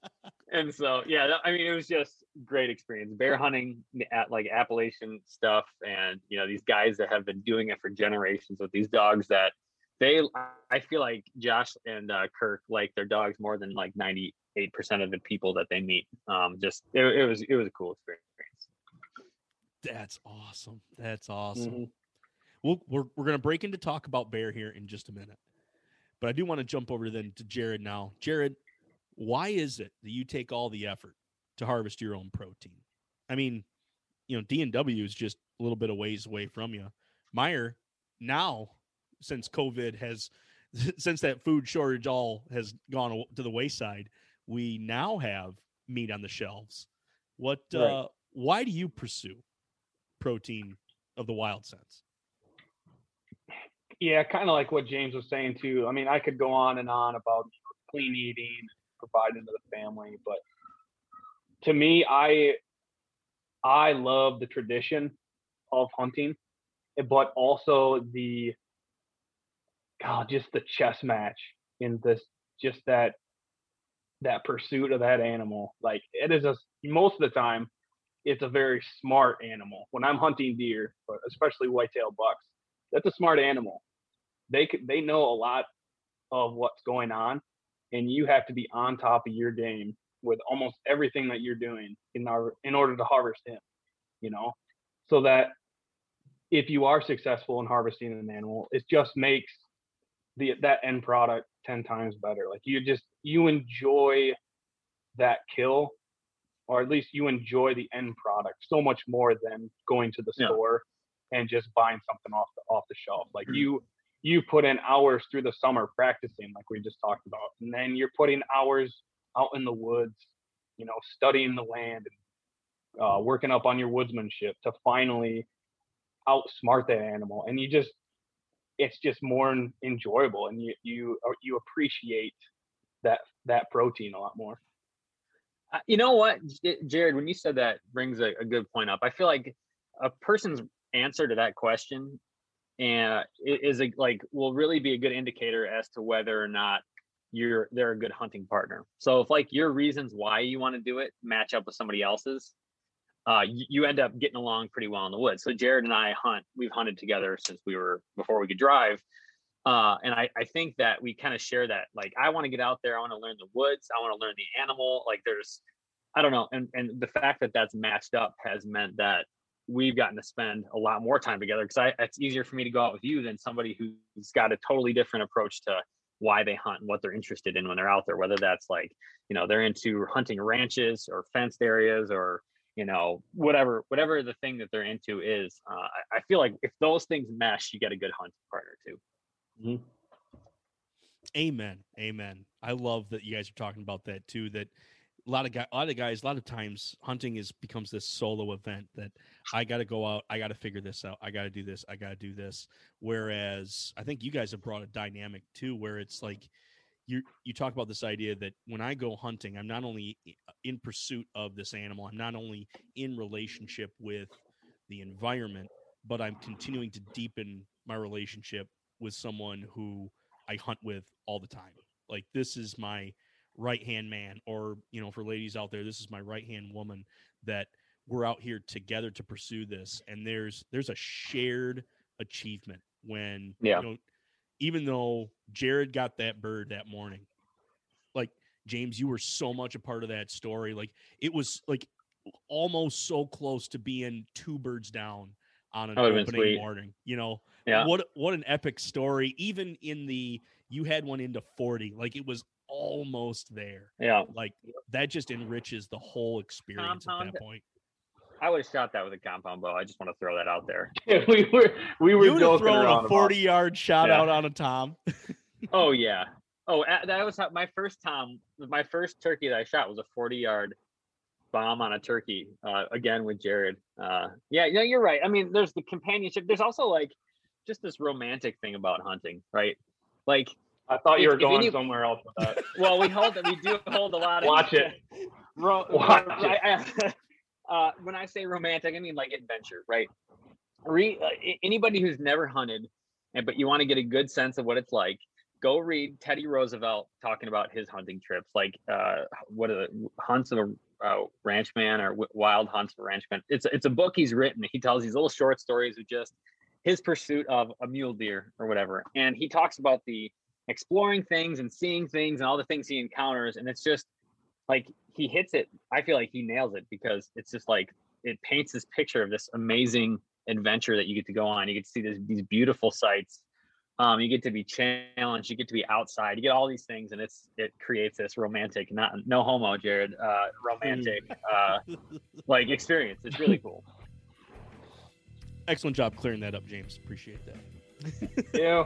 And so, yeah, that, I mean, it was just great experience. Bear hunting at like Appalachian stuff, and you know, these guys that have been doing it for generations with these dogs that they, I feel like Josh and uh, Kirk like their dogs more than like ninety-eight percent of the people that they meet. Um, just it, it was it was a cool experience. That's awesome. That's awesome. Mm-hmm. We'll, we're we're gonna break into talk about Bear here in just a minute, but I do want to jump over then to Jared now. Jared, why is it that you take all the effort to harvest your own protein? I mean, you know, D and W is just a little bit of ways away from you. Meijer, now, since COVID has, since that food shortage all has gone to the wayside, we now have meat on the shelves. What, right. uh, why do you pursue protein of the wild sense? Yeah, kind of like what James was saying too. I mean, I could go on and on about you know, clean eating, providing to the family, but to me, I I love the tradition of hunting, but also the God, just the chess match in this, just that that pursuit of that animal. Like it is a most of the time, it's a very smart animal. When I'm hunting deer, but especially whitetail bucks, that's a smart animal. They could, they know a lot of what's going on, and you have to be on top of your game with almost everything that you're doing in our, in order to harvest him, you know, so that if you are successful in harvesting an animal, it just makes the, that end product ten times better. Like you just, you enjoy that kill, or at least you enjoy the end product so much more than going to the yeah. store and just buying something off the, off the shelf. Like mm-hmm. you, you put in hours through the summer practicing, like we just talked about, and then you're putting hours out in the woods, you know, studying the land and uh, working up on your woodsmanship to finally outsmart that animal. And you just, it's just more enjoyable, and you, you, you appreciate that, that protein a lot more. Uh, you know what, Jared, when you said that brings a, a good point up. I feel like a person's answer to that question and is a, like will really be a good indicator as to whether or not you're they're a good hunting partner. So if like your reasons why you want to do it match up with somebody else's, uh, you, you end up getting along pretty well in the woods. So Jared and I hunt, we've hunted together since we were before we could drive. Uh, and I, I think that we kind of share that, like, I want to get out there. I want to learn the woods. I want to learn the animal. Like there's, I don't know. And, and the fact that that's matched up has meant that we've gotten to spend a lot more time together, because I, it's easier for me to go out with you than somebody who's got a totally different approach to why they hunt and what they're interested in when they're out there, whether that's like, you know, they're into hunting ranches or fenced areas or, you know, whatever, whatever the thing that they're into is. Uh, I, I feel like if those things mesh, you get a good hunting partner too. Mm-hmm. Amen. Amen. I love that you guys are talking about that too, that a lot of guys, a lot of guys, a lot of times hunting is becomes this solo event that I got to go out. I got to figure this out. I got to do this. I got to do this. Whereas I think you guys have brought a dynamic too, where it's like you, you talk about this idea that when I go hunting, I'm not only in pursuit of this animal, I'm not only in relationship with the environment, but I'm continuing to deepen my relationship with someone who I hunt with all the time. Like this is my right-hand man, or, you know, for ladies out there, this is my right-hand woman, that we're out here together to pursue this. And there's, there's a shared achievement when, yeah. you know, even though Jared got that bird that morning, like James, you were so much a part of that story. Like it was like almost so close to being two birds down on an opening morning, you know, yeah. what, what an epic story. Even in the, you had one into forty, like it was almost there. Yeah. Like that just enriches the whole experience compound. At that point. I would have shot that with a compound bow. I just want to throw that out there. Yeah, we were, we were you would have thrown a forty yard shot yeah. out on a tom. Oh yeah. Oh, that was my first tom. My first turkey that I shot was a forty yard bomb on a turkey. Uh, again with Jared. Uh, yeah, you know, you're right. I mean, there's the companionship. There's also like just this romantic thing about hunting, right? Like, I thought you were going any, somewhere else with that. Well, we hold we do hold a lot of watch it. Ro- watch ro- it. I, I, uh, when I say romantic, I mean like adventure, right? Re, uh, anybody who's never hunted, and but you want to get a good sense of what it's like, go read Teddy Roosevelt talking about his hunting trips, like uh, what are the hunts of a uh, ranchman or w- wild hunts of a ranchman. It's it's a book he's written. He tells these little short stories of just his pursuit of a mule deer or whatever, and he talks about the exploring things and seeing things and all the things he encounters, and it's just like he hits it. I feel like he nails it because it's just like it paints this picture of this amazing adventure that you get to go on. You get to see this, these beautiful sights. Um, you get to be challenged. You get to be outside. You get all these things, and it's it creates this romantic, not no homo, Jared, uh, romantic uh, like experience. It's really cool. Excellent job clearing that up, James. Appreciate that. Yeah.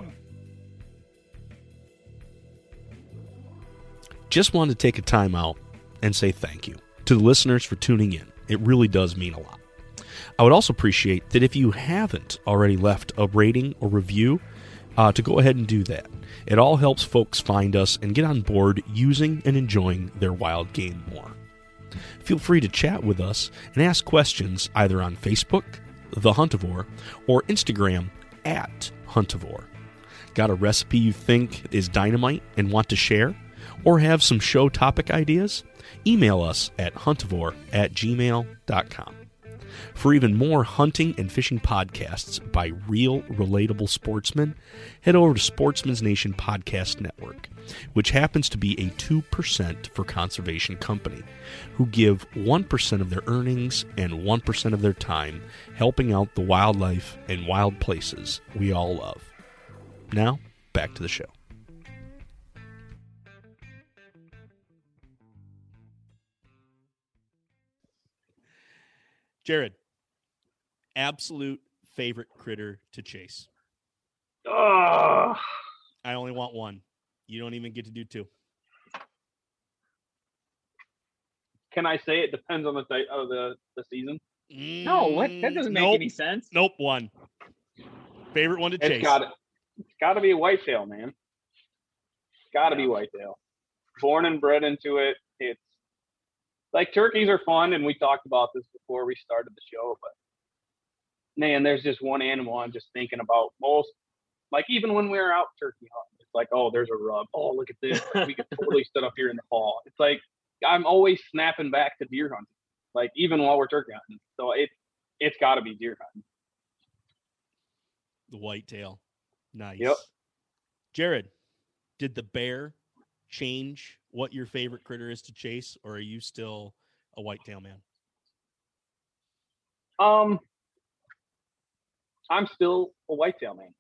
Just wanted to take a time out and say thank you to the listeners for tuning in. It really does mean a lot. I would also appreciate that if you haven't already left a rating or review, uh, to go ahead and do that. It all helps folks find us and get on board using and enjoying their wild game more. Feel free to chat with us and ask questions either on Facebook, The Huntivore, or Instagram at Huntivore. Got a recipe you think is dynamite and want to share? Or have some show topic ideas? Email us at huntivore at gmail dot com. For even more hunting and fishing podcasts by real, relatable sportsmen, head over to Sportsman's Nation Podcast Network, which happens to be a two percent for Conservation Company, who give one percent of their earnings and one percent of their time helping out the wildlife and wild places we all love. Now, back to the show. Jared, absolute favorite critter to chase? Oh. I only want one. You don't even get to do two. Can I say it depends on the th- of the, the season? Mm, No, what? That doesn't make nope. any sense. Nope, one. Favorite one to It's chase? got it's got to be a whitetail, man. It's got to Yeah. be whitetail. Born and bred into it. It's like turkeys are fun, and we talked about this before we started the show. But man, there's just one animal I'm just thinking about most. Like even when we were out turkey hunting, it's like, oh, there's a rub. Oh, look at this. We could totally sit up here in the fall. It's like I'm always snapping back to deer hunting, like even while we're turkey hunting. So it it's got to be deer hunting. The whitetail. Nice. Yep. Jared, did the bear change what your favorite critter is to chase, or are you still a whitetail man? Um, I'm still a whitetail man.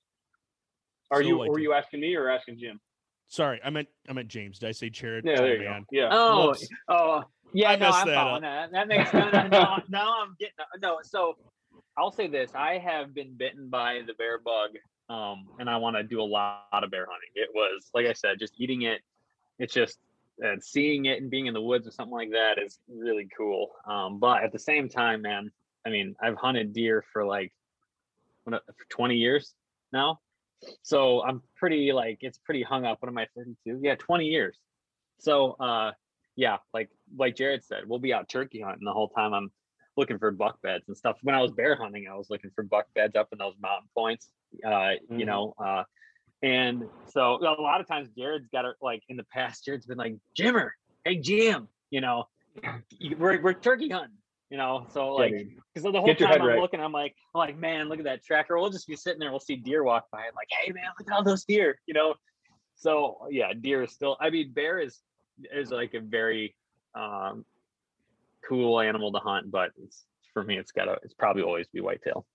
Are Still you? whitetail. Were you asking me or asking Jim? Sorry, I meant I meant James. Did I say Jared? Yeah, Oh, there you man. go. Yeah. Oh, Whoops. oh, yeah. I no, messed I'm that following up. that. That makes no, no, no. Now I'm getting no. So I'll say this: I have been bitten by the bear bug, um, and I want to do a lot of bear hunting. It was like I said, just eating it. It's just and seeing it and being in the woods or something like that is really cool. Um, but at the same time, man, I mean, I've hunted deer for like what, for twenty years now. So I'm pretty like, it's pretty hung up. What am I, thirty-two? Yeah, twenty years. So uh, yeah, like like Jared said, we'll be out turkey hunting the whole time. I'm looking for buck beds and stuff. When I was bear hunting, I was looking for buck beds up in those mountain points, uh, mm-hmm. you know, uh, and so a lot of times Jared's got it like in the past, Jared's been like, Jimmer, hey, Jim, you know, we're, we're turkey hunting, you know, so like, because the whole time I'm right. looking, I'm like, I'm like, man, look at that tracker. We'll just be sitting there. We'll see deer walk by. I'm like, hey, man, look at all those deer, you know? So yeah, deer is still, I mean, bear is, is like a very um, cool animal to hunt, but it's, for me, it's gotta, it's probably always be whitetail.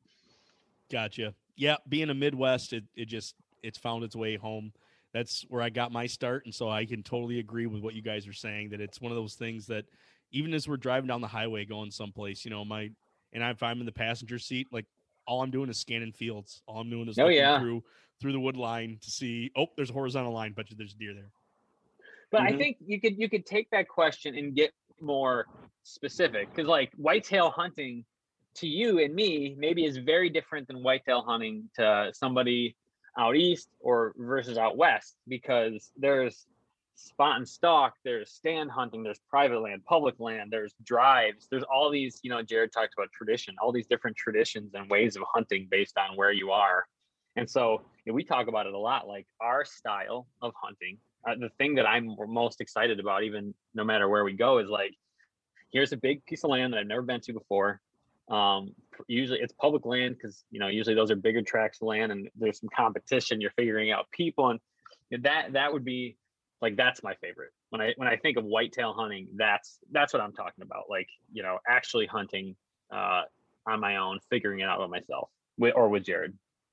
Gotcha. Yeah. Being a Midwest, it, it just, it's found its way home. That's where I got my start. And so I can totally agree with what you guys are saying, that it's one of those things that even as we're driving down the highway going someplace, you know, my, and if I'm in the passenger seat, like all I'm doing is scanning fields. All I'm doing is oh, looking yeah. through, through the wood line to see, oh, there's a horizontal line, but there's deer there. But mm-hmm. I think you could, you could take that question and get more specific, because like whitetail hunting to you and me maybe is very different than whitetail hunting to somebody out east or versus out west, because there's spot and stalk, there's stand hunting, there's private land, public land, there's drives, there's all these, you know, Jared talked about tradition, all these different traditions and ways of hunting based on where you are. And so you know, we talk about it a lot, like our style of hunting. Uh, the thing that I'm most excited about, even no matter where we go, is like, here's a big piece of land that I've never been to before. Um, usually it's public land because, you know, usually those are bigger tracts of land and there's some competition. You're figuring out people, and that, that would be like, that's my favorite. When I, when I think of whitetail hunting, that's, that's what I'm talking about. Like, you know, actually hunting uh, on my own, figuring it out by myself with, or with Jared.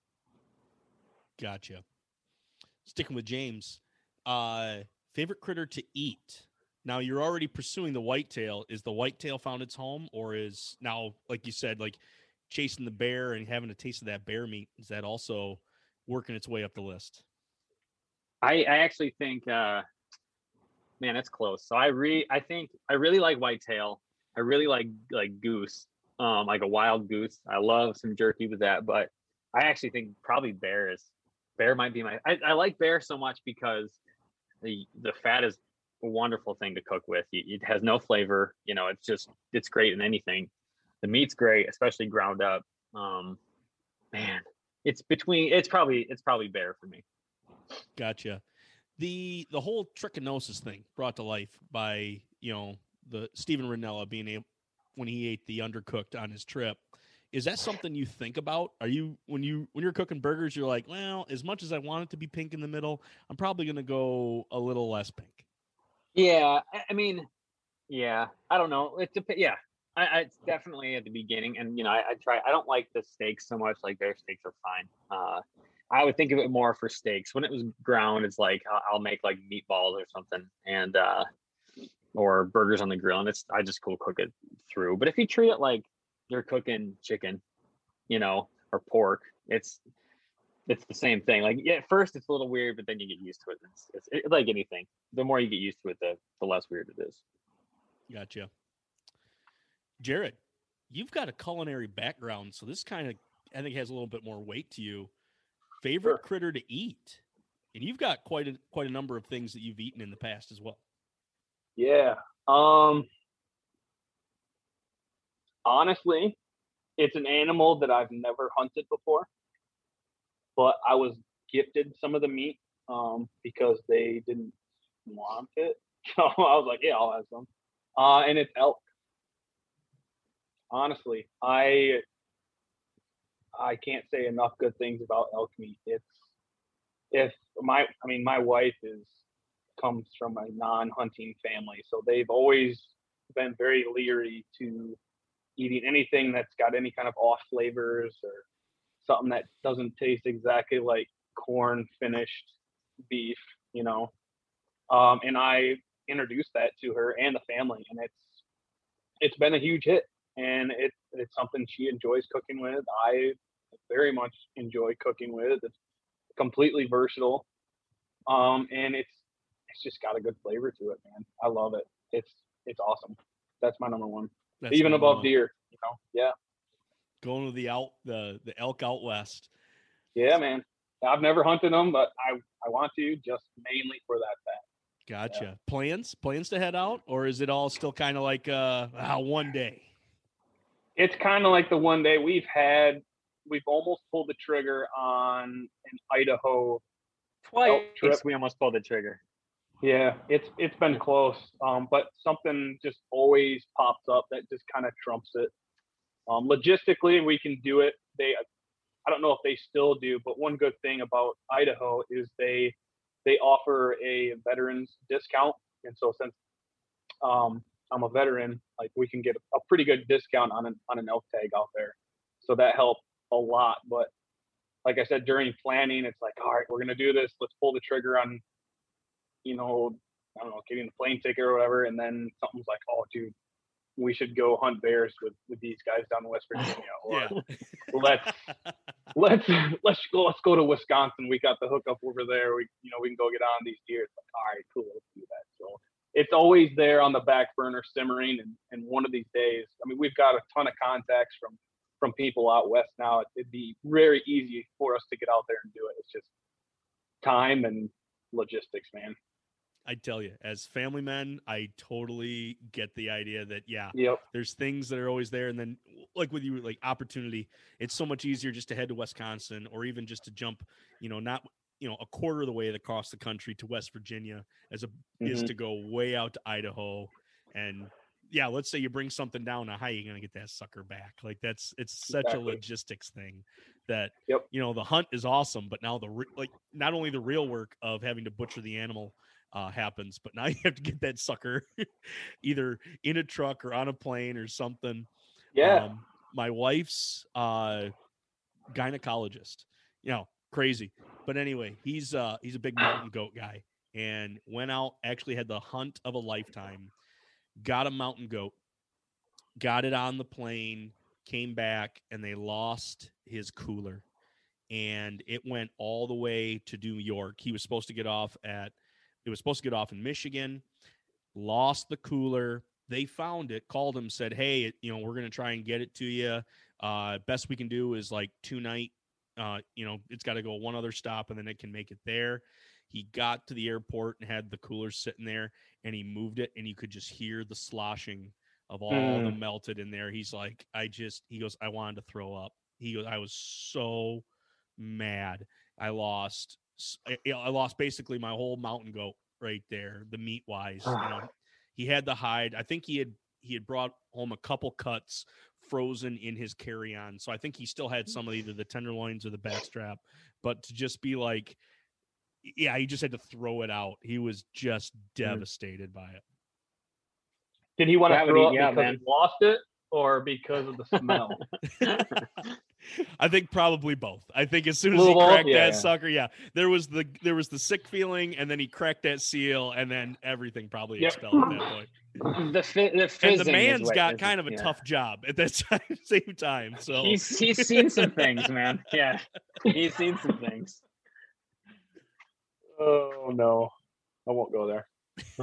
Gotcha. Sticking with James, uh, favorite critter to eat. Now you're already pursuing the whitetail. Is the whitetail found its home, or is now, like you said, like chasing the bear and having a taste of that bear meat? Is that also working its way up the list? I, I actually think, uh, man, it's close. So I re, I think I really like whitetail. I really like like goose, um, like a wild goose. I love some jerky with that, but I actually think probably bear is bear might be my. I, I like bear so much because the the fat is a wonderful thing to cook with. It has no flavor. You know, it's just it's great in anything. The meat's great, especially ground up. Um, man, it's between. It's probably it's probably bear for me. Gotcha. The the whole trichinosis thing brought to life by, you know, the Steven Rinella being able when he ate the undercooked on his trip. Is that something you think about? Are you when you when you're cooking burgers, you're like, well, as much as I want it to be pink in the middle, I'm probably going to go a little less pink. Yeah, I mean, yeah, I don't know. It dep- yeah, I, I it's definitely at the beginning, and you know, I, I try. I don't like the steaks so much. Like their steaks are fine. Uh, I would think of it more for steaks. When it was ground, it's like I'll, I'll make like meatballs or something, and uh, or burgers on the grill, and it's I just go cook it through. But if you treat it like you're cooking chicken, you know, or pork, it's it's the same thing. Like yeah, at first it's a little weird, but then you get used to it. It's, it's, it's like anything. The more you get used to it, the the less weird it is. Gotcha. Jared, you've got a culinary background, so this kind of I think has a little bit more weight to you. Favorite Sure. critter to eat, and you've got quite a quite a number of things that you've eaten in the past as well. Yeah. Um. Honestly, it's an animal that I've never hunted before, but I was gifted some of the meat um, because they didn't want it. So I was like, yeah, I'll have some. Uh, and it's elk. Honestly, I I can't say enough good things about elk meat. It's if my I mean my wife is comes from a non-hunting family, so they've always been very leery to eating anything that's got any kind of off flavors or something that doesn't taste exactly like corn finished beef, you know. Um, and I introduced that to her and the family, and it's it's been a huge hit, and it, it's something she enjoys cooking with. I very much enjoy cooking with. It's completely versatile, um, and it's it's just got a good flavor to it, man. I love it. It's it's awesome. That's my number one. That's Even above one. deer, you know. Yeah. Going to the out the the elk out west. Yeah, man. I've never hunted them, but I I want to just mainly for that fact. Gotcha. Yeah. Plans plans to head out, or is it all still kind of like uh ah, one day? It's kind of like the one day we've had. We've almost pulled the trigger on an Idaho Twice trip. we almost pulled the trigger. Yeah, it's it's been close, um, but something just always pops up that just kind of trumps it. Um, logistically, we can do it. They, I don't know if they still do, but one good thing about Idaho is they they offer a veterans discount, and so since um, I'm a veteran, like we can get a pretty good discount on an on an elk tag out there, so that helped a lot. But like I said, during planning, it's like, all right, we're gonna do this. Let's pull the trigger on, you know, I don't know, getting the plane ticket or whatever, and then something's like, oh, dude, we should go hunt bears with, with these guys down in West Virginia, or Yeah. let's let's let's go let's go to Wisconsin. We got the hookup over there. We you know we can go get on these deer. It's like, all right, cool, let's do that. So it's always there on the back burner simmering, and, and one of these days, I mean, we've got a ton of contacts from from people out west now. It'd be very easy for us to get out there and do it. It's just time and logistics, man. I tell you, as family men, I totally get the idea that, yeah, Yep. there's things that are always there. And then like with you, like opportunity, it's so much easier just to head to Wisconsin or even just to jump, you know, not, you know, a quarter of the way across the country to West Virginia as a mm-hmm. is to go way out to Idaho. And yeah, let's say you bring something down. Now, how are you going to get that sucker back? Like that's, it's such exactly. a logistics thing that, yep. you know, the hunt is awesome, but now the, re- like not only the real work of having to butcher the animal uh, happens, but now you have to get that sucker either in a truck or on a plane or something. Yeah. Um, my wife's uh, gynecologist, you know, crazy. But anyway, he's uh, he's a big mountain goat guy and went out, actually had the hunt of a lifetime, got a mountain goat, got it on the plane, came back, and they lost his cooler. And it went all the way to New York. He was supposed to get off at, it was supposed to get off in Michigan, lost the cooler. They found it, called him, said, hey, you know, we're going to try and get it to you. Uh, best we can do is like two night, uh, you know, it's got to go one other stop and then it can make it there. He got to the airport and had the cooler sitting there and he moved it and you could just hear the sloshing of all mm. the melted in there. He's like, I just, he goes, I wanted to throw up. He goes, I was so mad. I lost, I lost basically my whole mountain goat right there, the meat wise. You know, he had the hide. I think he had, he had brought home a couple cuts frozen in his carry-on. So I think he still had some of either the tenderloins or the backstrap, but to just be like, yeah, he just had to throw it out. He was just devastated mm. by it. Did he want to throw it yeah, because man. he lost it or because of the smell? I think probably both. I think as soon as he cracked yeah, that yeah. sucker, yeah, there was the there was the sick feeling, and then he cracked that seal, and then everything probably yep. expelled at that point. The fi- the and the man's got kind of a yeah. tough job at that time, same time. So he's he's seen some things, man. Yeah, he's seen some things. Oh no, I won't go there.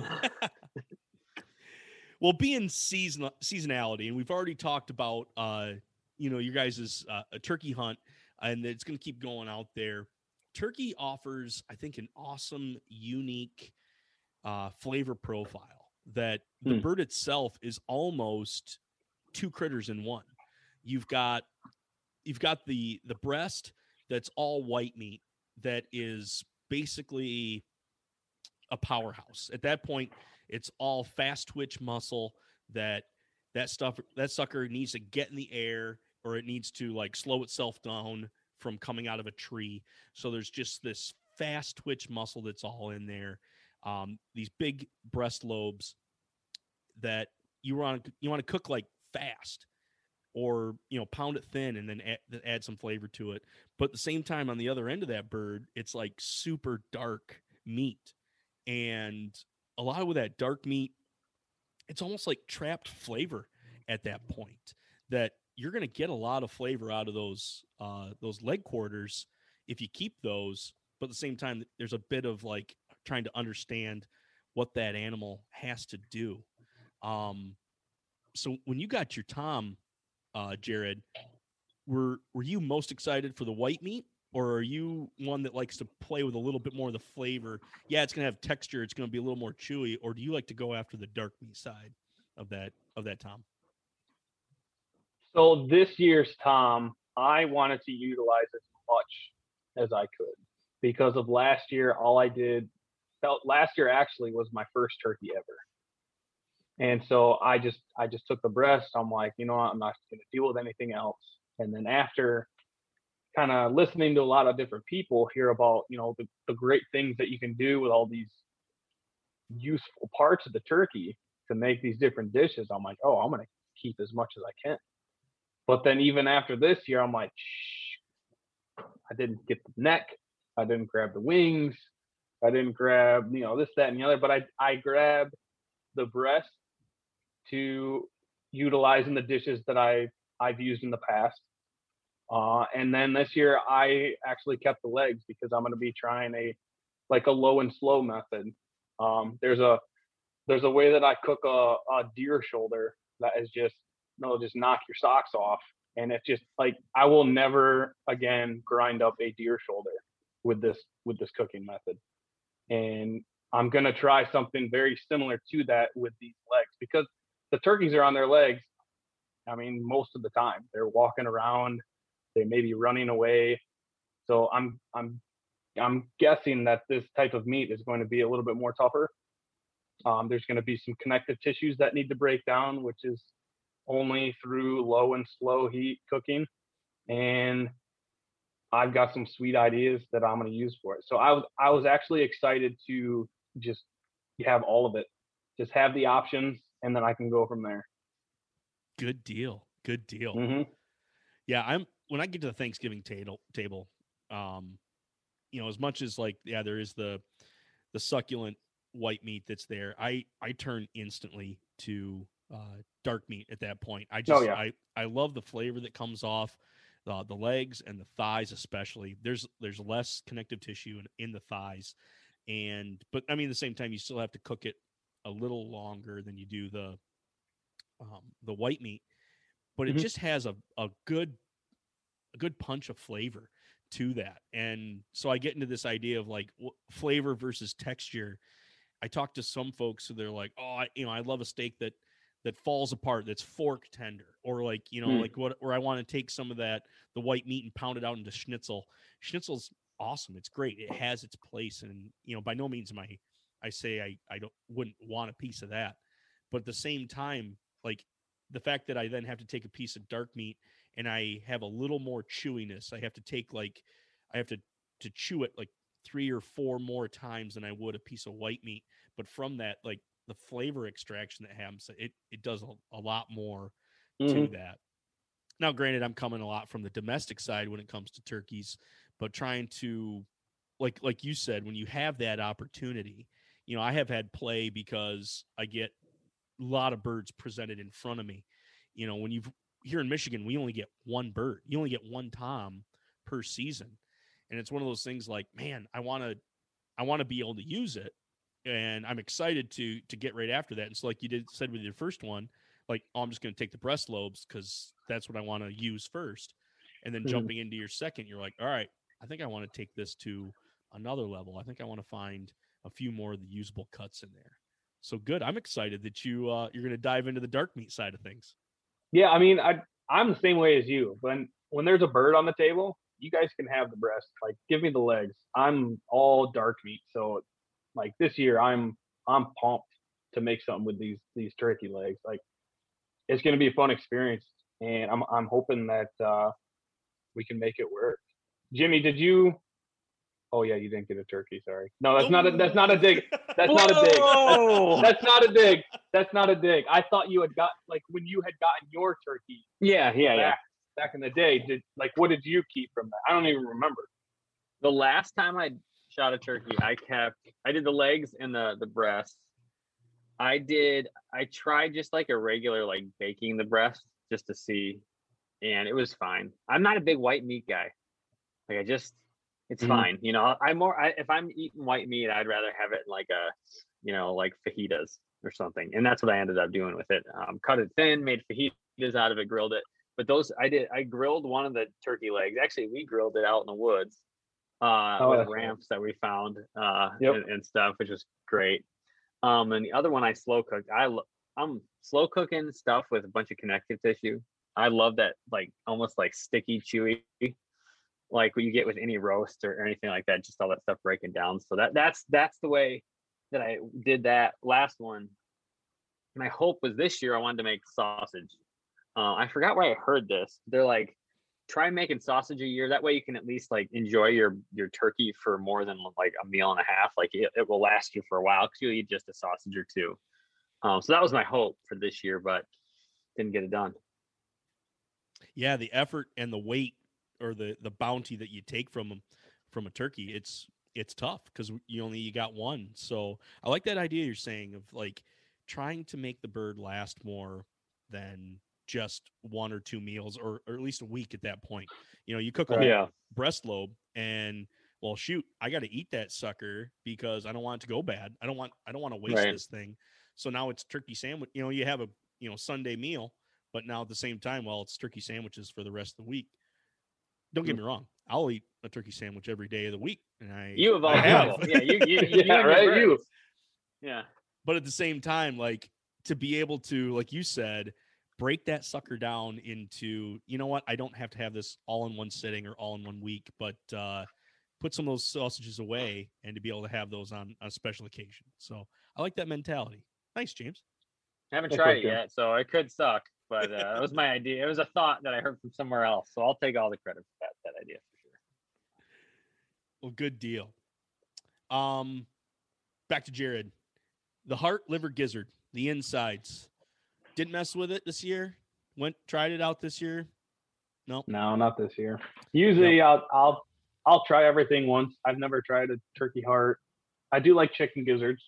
Well, being season seasonality, and we've already talked about, uh, you know, your guys' uh, a turkey hunt, and it's going to keep going out there. Turkey offers, I think, an awesome, unique uh, flavor profile that the hmm. bird itself is almost two critters in one. You've got you've got the the breast that's all white meat that is basically a powerhouse. At that point, it's all fast twitch muscle that that stuff that sucker needs to get in the air or it needs to like slow itself down from coming out of a tree. So there's just this fast twitch muscle that's all in there. Um, these big breast lobes that you want you want to cook like fast or, you know, pound it thin and then add, add some flavor to it. But at the same time, on the other end of that bird, it's like super dark meat. And a lot of with that dark meat, it's almost like trapped flavor at that point that you're going to get a lot of flavor out of those uh, those leg quarters if you keep those. But at the same time, there's a bit of like trying to understand what that animal has to do. Um, so when you got your Tom, uh, Jared, were were you most excited for the white meat? Or are you one that likes to play with a little bit more of the flavor? Yeah, it's going to have texture. It's going to be a little more chewy. Or do you like to go after the dark meat side of that of that Tom? So this year's Tom, I wanted to utilize as much as I could because of last year. All I did, felt last year actually was my first turkey ever, and so I just I just took the breast. I'm like, you know what? I'm not going to deal with anything else. And then after kind of listening to a lot of different people hear about, you know, the, the great things that you can do with all these useful parts of the turkey to make these different dishes. I'm like, oh, I'm going to keep as much as I can. But then even after this year, I'm like, shh, I didn't get the neck. I didn't grab the wings. I didn't grab, you know, this, that, and the other, but I, I grabbed the breast to utilize in the dishes that I, I've used in the past. Uh, and then this year I actually kept the legs because I'm going to be trying a, like a low and slow method. Um, there's a, there's a way that I cook a, a deer shoulder that is just, no, just knock your socks off. And it's just like, I will never again grind up a deer shoulder with this, with this cooking method. And I'm going to try something very similar to that with these legs, because the turkeys are on their legs. I mean, most of the time they're walking around, they may be running away. So I'm, I'm, I'm guessing that this type of meat is going to be a little bit more tougher. Um, there's going to be some connective tissues that need to break down, which is only through low and slow heat cooking. And I've got some sweet ideas that I'm going to use for it. So I was, I was actually excited to just have all of it, just have the options, and then I can go from there. Good deal. Good deal. Mm-hmm. Yeah. I'm, when I get to the Thanksgiving table table, um, you know, as much as like, yeah, there is the, the succulent white meat that's there. I, I turn instantly to, uh, dark meat at that point. I just, oh, yeah. I, I love the flavor that comes off uh, the legs and the thighs, especially. There's, there's less connective tissue in, in the thighs. And, but I mean, at the same time, you still have to cook it a little longer than you do the, um, the white meat, but Mm-hmm. it just has a, a good, a good punch of flavor to that. And so I get into this idea of like w- flavor versus texture. I talk to some folks who they're like, oh, I, you know, I love a steak that, that falls apart, that's fork tender, or like, you know, Mm. like what, or I want to take some of that, the white meat, and pound it out into schnitzel. Schnitzel's awesome. It's great. It has its place. And, you know, by no means am I, I say I, I don't, wouldn't want a piece of that, but at the same time, like the fact that I then have to take a piece of dark meat and I have a little more chewiness, I have to take like, I have to, to chew it like three or four more times than I would a piece of white meat. But from that, like the flavor extraction that happens, it, it does a, a lot more Mm-hmm. to that. Now, granted, I'm coming a lot from the domestic side when it comes to turkeys, but trying to, like, like you said, when you have that opportunity, you know, I have had play because I get a lot of birds presented in front of me. You know, when you've here in Michigan, we only get one bird. You only get one tom per season. And it's one of those things like, man, I want to, I want to be able to use it. And I'm excited to, to get right after that. And so like you did said with your first one, like, oh, I'm just going to take the breast lobes because that's what I want to use first. And then Mhm. jumping into your second, you're like, all right, I think I want to take this to another level. I think I want to find a few more of the usable cuts in there. So good. I'm excited that you, uh, you're going to dive into the dark meat side of things. Yeah, I mean, I I'm the same way as you. When when there's a bird on the table, you guys can have the breast. Like, give me the legs. I'm all dark meat. So, like this year, I'm I'm pumped to make something with these these turkey legs. Like, it's going to be a fun experience, and I'm I'm hoping that uh, we can make it work. Jimmy, did you? Oh yeah, you didn't get a turkey. Sorry. No, that's not a that's not a dig. That's not a dig. That's, that's not a dig. That's not a dig. I thought you had got like when you had gotten your turkey. Yeah, yeah, yeah. back, back in the day. Did like what did you keep from that? I don't even remember. The last time I shot a turkey, I kept I did the legs and the the breast. I did I tried just like a regular like baking the breast just to see, and it was fine. I'm not a big white meat guy. Like I just it's Mhm. fine. You know, I'm more I, if I'm eating white meat, I'd rather have it in like a, you know, like fajitas or something. And that's what I ended up doing with it. Um, cut it thin, made fajitas out of it, grilled it. But those I did I grilled one of the turkey legs. Actually, we grilled it out in the woods uh Oh, with that's ramps that we found uh Yep. and, and stuff, which was great. Um, and the other one I slow cooked. I lo- I'm slow cooking stuff with a bunch of connective tissue. I love that, like almost like sticky, chewy, like what you get with any roast or, or anything like that. Just all that stuff breaking down. So that that's that's the way that I did that last one. My hope was this year I wanted to make sausage. Uh, I forgot where I heard this. They're like, try making sausage a year. That way you can at least like enjoy your your turkey for more than like a meal and a half. Like it, it will last you for a while because you'll eat just a sausage or two. Um, so that was my hope for this year, but didn't get it done. Yeah, the effort and the weight or the the bounty that you take from them from a turkey, it's it's tough because you only you got one. So I like that idea you're saying of like trying to make the bird last more than just one or two meals, or, or at least a week at that point. You know, you cook a Right. Yeah. breast lobe and well, shoot, I got to eat that sucker because I don't want it to go bad. I don't want I don't want to waste Right. this thing. So now it's turkey sandwich. You know, you have a you know Sunday meal, but now at the same time, well, it's turkey sandwiches for the rest of the week. Don't get me wrong. I'll eat a turkey sandwich every day of the week. And I, You of all I have. people. Yeah, you, you, you, Yeah, you right, you. Yeah. But at the same time, like to be able to, like you said, break that sucker down into, you know what, I don't have to have this all in one sitting or all in one week, but uh, put some of those sausages away and to be able to have those on a special occasion. So I like that mentality. Thanks, James. I haven't Thanks, tried it Jim. yet, so it could suck. But uh, it was my idea. It was a thought that I heard from somewhere else. So I'll take all the credit for that, that idea for sure. Well, good deal. Um, back to Jared. The heart, liver, gizzard, the insides. Didn't mess with it this year. Went tried it out this year. No, No, not this year. Usually, I'll I'll I'll try everything once. I've never tried a turkey heart. I do like chicken gizzards.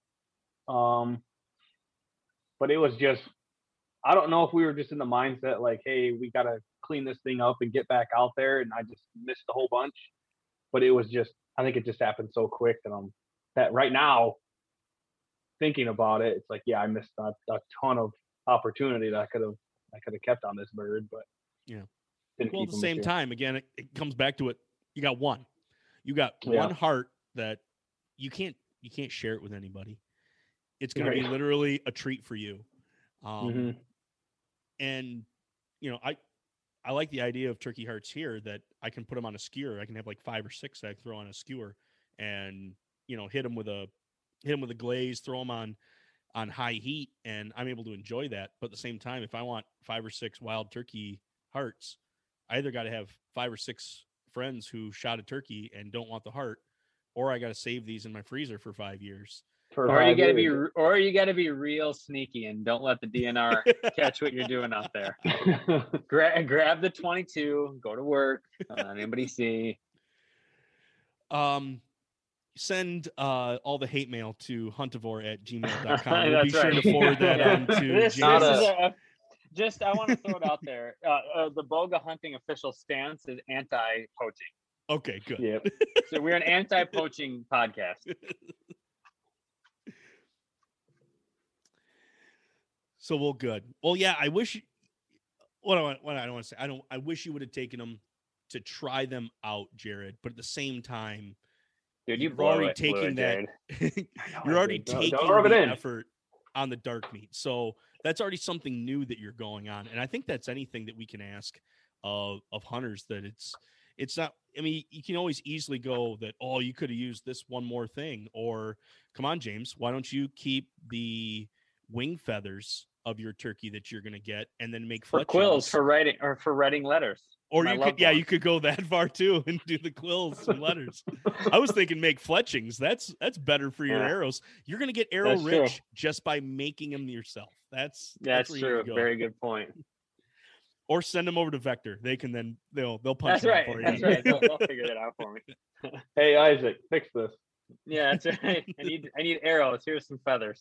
Um, but it was just, I don't know if we were just in the mindset like, hey, we gotta clean this thing up and get back out there, and I just missed a whole bunch. But it was just, I think it just happened so quick that I'm that right now, thinking about it, it's like, yeah, I missed a, a ton of opportunity that I could have I could have kept on this bird, but yeah. didn't Well, at keep the him same this year. time, again, it, it comes back to it. You got one. You got Yeah. one heart that you can't you can't share it with anybody. It's going Right. to be literally a treat for you. Um, Mhm. And you know, I I like the idea of turkey hearts here that I can put them on a skewer. I can have like five or six that I throw on a skewer, and you know, hit them with a hit them with a glaze, throw them on on high heat, and I'm able to enjoy that. But at the same time, if I want five or six wild turkey hearts, I either got to have five or six friends who shot a turkey and don't want the heart, or I got to save these in my freezer for five years. For Or you five got to be, years. or you got to be real sneaky and don't let the D N R catch what you're doing out there. Gra- grab the twenty-two, go to work. Don't let anybody see. Um, send uh, all the hate mail to huntivore at gmail dot com. We'll be That's sure right. to forward that Yeah. on to This, James. this is a, a- just, I want to throw it out there. Uh, uh, the Boga Hunting official stance is anti-poaching. Okay, good. Yep. So we're an anti-poaching podcast. So well, good. Well, yeah, I wish. What do I, what I don't want to say. I don't. I wish you would have taken them to try them out, Jared. But at the same time, Dude, you you're blew already it, blew taking it, that. Jared. You're already Don't- taking don't rub it the in. effort on the dark meat. So that's already something new that you're going on. And I think that's anything that we can ask of of hunters, that it's it's not. I mean, you can always easily go that, oh, you could have used this one more thing, or come on, James, why don't you keep the wing feathers of your turkey that you're going to get and then make For quills, fletchings? for writing, or for writing letters. Or My you could, loved yeah, ones. you could go that far too and do the quills and letters. I was thinking make fletchings. That's that's better for your Yeah. arrows. You're gonna get arrow That's rich true. just by making them yourself. That's That's where you true. need to go. Very good point. Or send them over to Vector. They can then they'll they'll punch That's them out right. for you. That's right. They'll, they'll figure that out for me. Hey, Isaac, fix this. Yeah, that's right. I need I need arrows. Here's some feathers.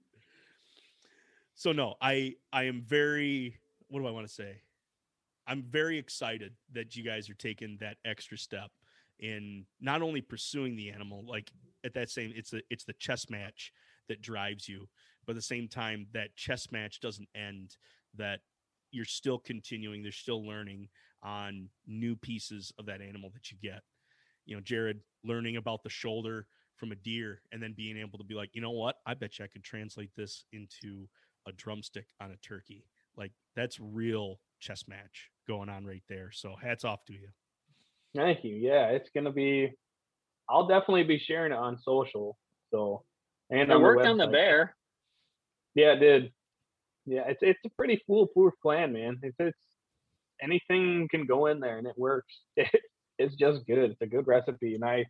So no, I I am very, what do I want to say? I'm very excited that you guys are taking that extra step in not only pursuing the animal, like at that same, it's the it's the chess match that drives you, but at the same time that chess match doesn't end, that you're still continuing, they're still learning on new pieces of that animal that you get. You know, Jared learning about the shoulder from a deer and then being able to be like, you know what, I bet you I could translate this into a drumstick on a turkey. Like that's real chess match going on right there. So hats off to you. Thank you. Yeah, it's gonna be. I'll definitely be sharing it on social. So, and It on worked the on the website. bear. Yeah, it did. Yeah, it's it's a pretty foolproof plan, man. It's it's anything can go in there and it works. It, it's just good. It's a good recipe, and I,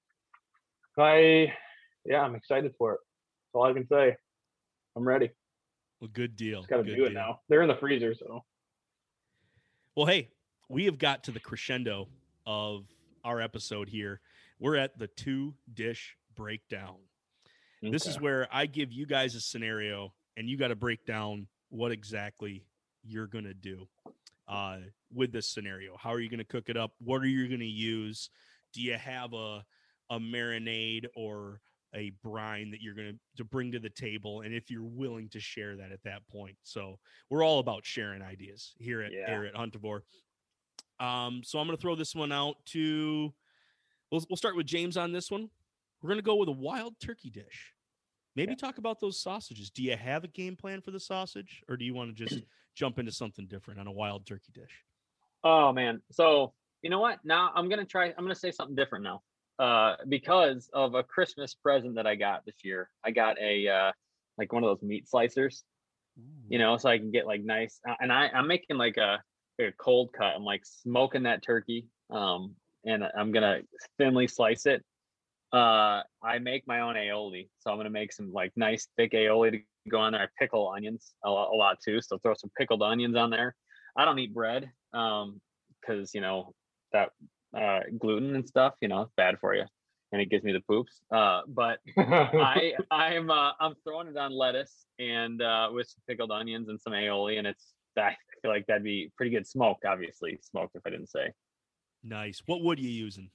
I, yeah, I'm excited for it. That's all I can say. I'm ready. Well, good deal. Just got to Good do it deal. now. They're in the freezer, so. Well, hey, we have got to the crescendo of our episode here. We're at the two dish breakdown. This is Okay. where I give you guys a scenario and you got to break down what exactly you're going to do uh, with this scenario. How are you going to cook it up? What are you going to use? Do you have a, a marinade or a brine that you're going to to bring to the table, and if you're willing to share that at that point? So we're all about sharing ideas here at Yeah. here at Huntivore. Um, so I'm going to throw this one out to, we'll, we'll start with James on this one. We're going to go with a wild turkey dish. Maybe yeah. talk about those sausages. Do you have a game plan for the sausage, or do you want to just jump into something different on a wild turkey dish? Oh man. So you know what? Now I'm going to try, I'm going to say something different now. Uh, because of a Christmas present that I got this year. I got a, uh, like one of those meat slicers, Ooh. you know, so I can get like nice, uh, and I, I'm making like a, a cold cut. I'm like smoking that turkey. Um, and I'm going to thinly slice it. Uh, I make my own aioli. So I'm going to make some like nice thick aioli to go on there. I pickle onions a lot, a lot too. So throw some pickled onions on there. I don't eat bread. Um, cause you know, that, uh gluten and stuff, you know, it's bad for you and it gives me the poops, uh but i i'm uh I'm throwing it on lettuce and uh with some pickled onions and some aioli, and it's I feel like that'd be pretty good smoked, obviously smoked if I didn't say. Nice. What wood are you using?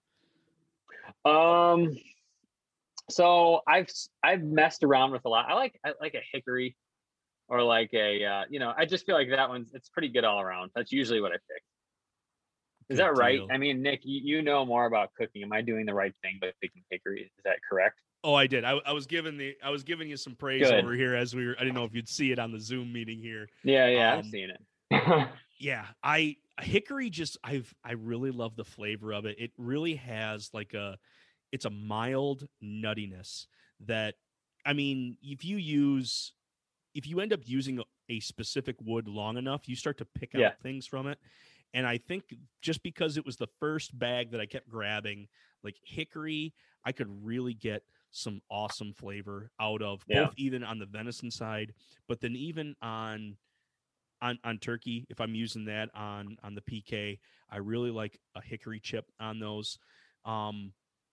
Um so i've i've messed around with a lot. I like I like a hickory or like a uh you know, I just feel like that one's, it's pretty good all around. That's usually what I pick. Is Good that right? Deal. I mean, Nick, you, you know more about cooking. Am I doing the right thing by picking hickory? Is that correct? Oh, I did. I, I was giving the I was giving you some praise Good. over here as we were. I didn't know if you'd see it on the Zoom meeting here. Yeah, yeah, um, I'm seeing it. yeah, I hickory just I've I really love the flavor of it. It really has like a it's a mild nuttiness that, I mean, if you use if you end up using a, a specific wood long enough, you start to pick out yeah. things from it. And I think just because it was the first bag that I kept grabbing, like hickory, I could really get some awesome flavor out of yeah. both, even on the venison side, but then even on on on turkey. If I'm using that on on the P K, I really like a hickory chip on those. Um,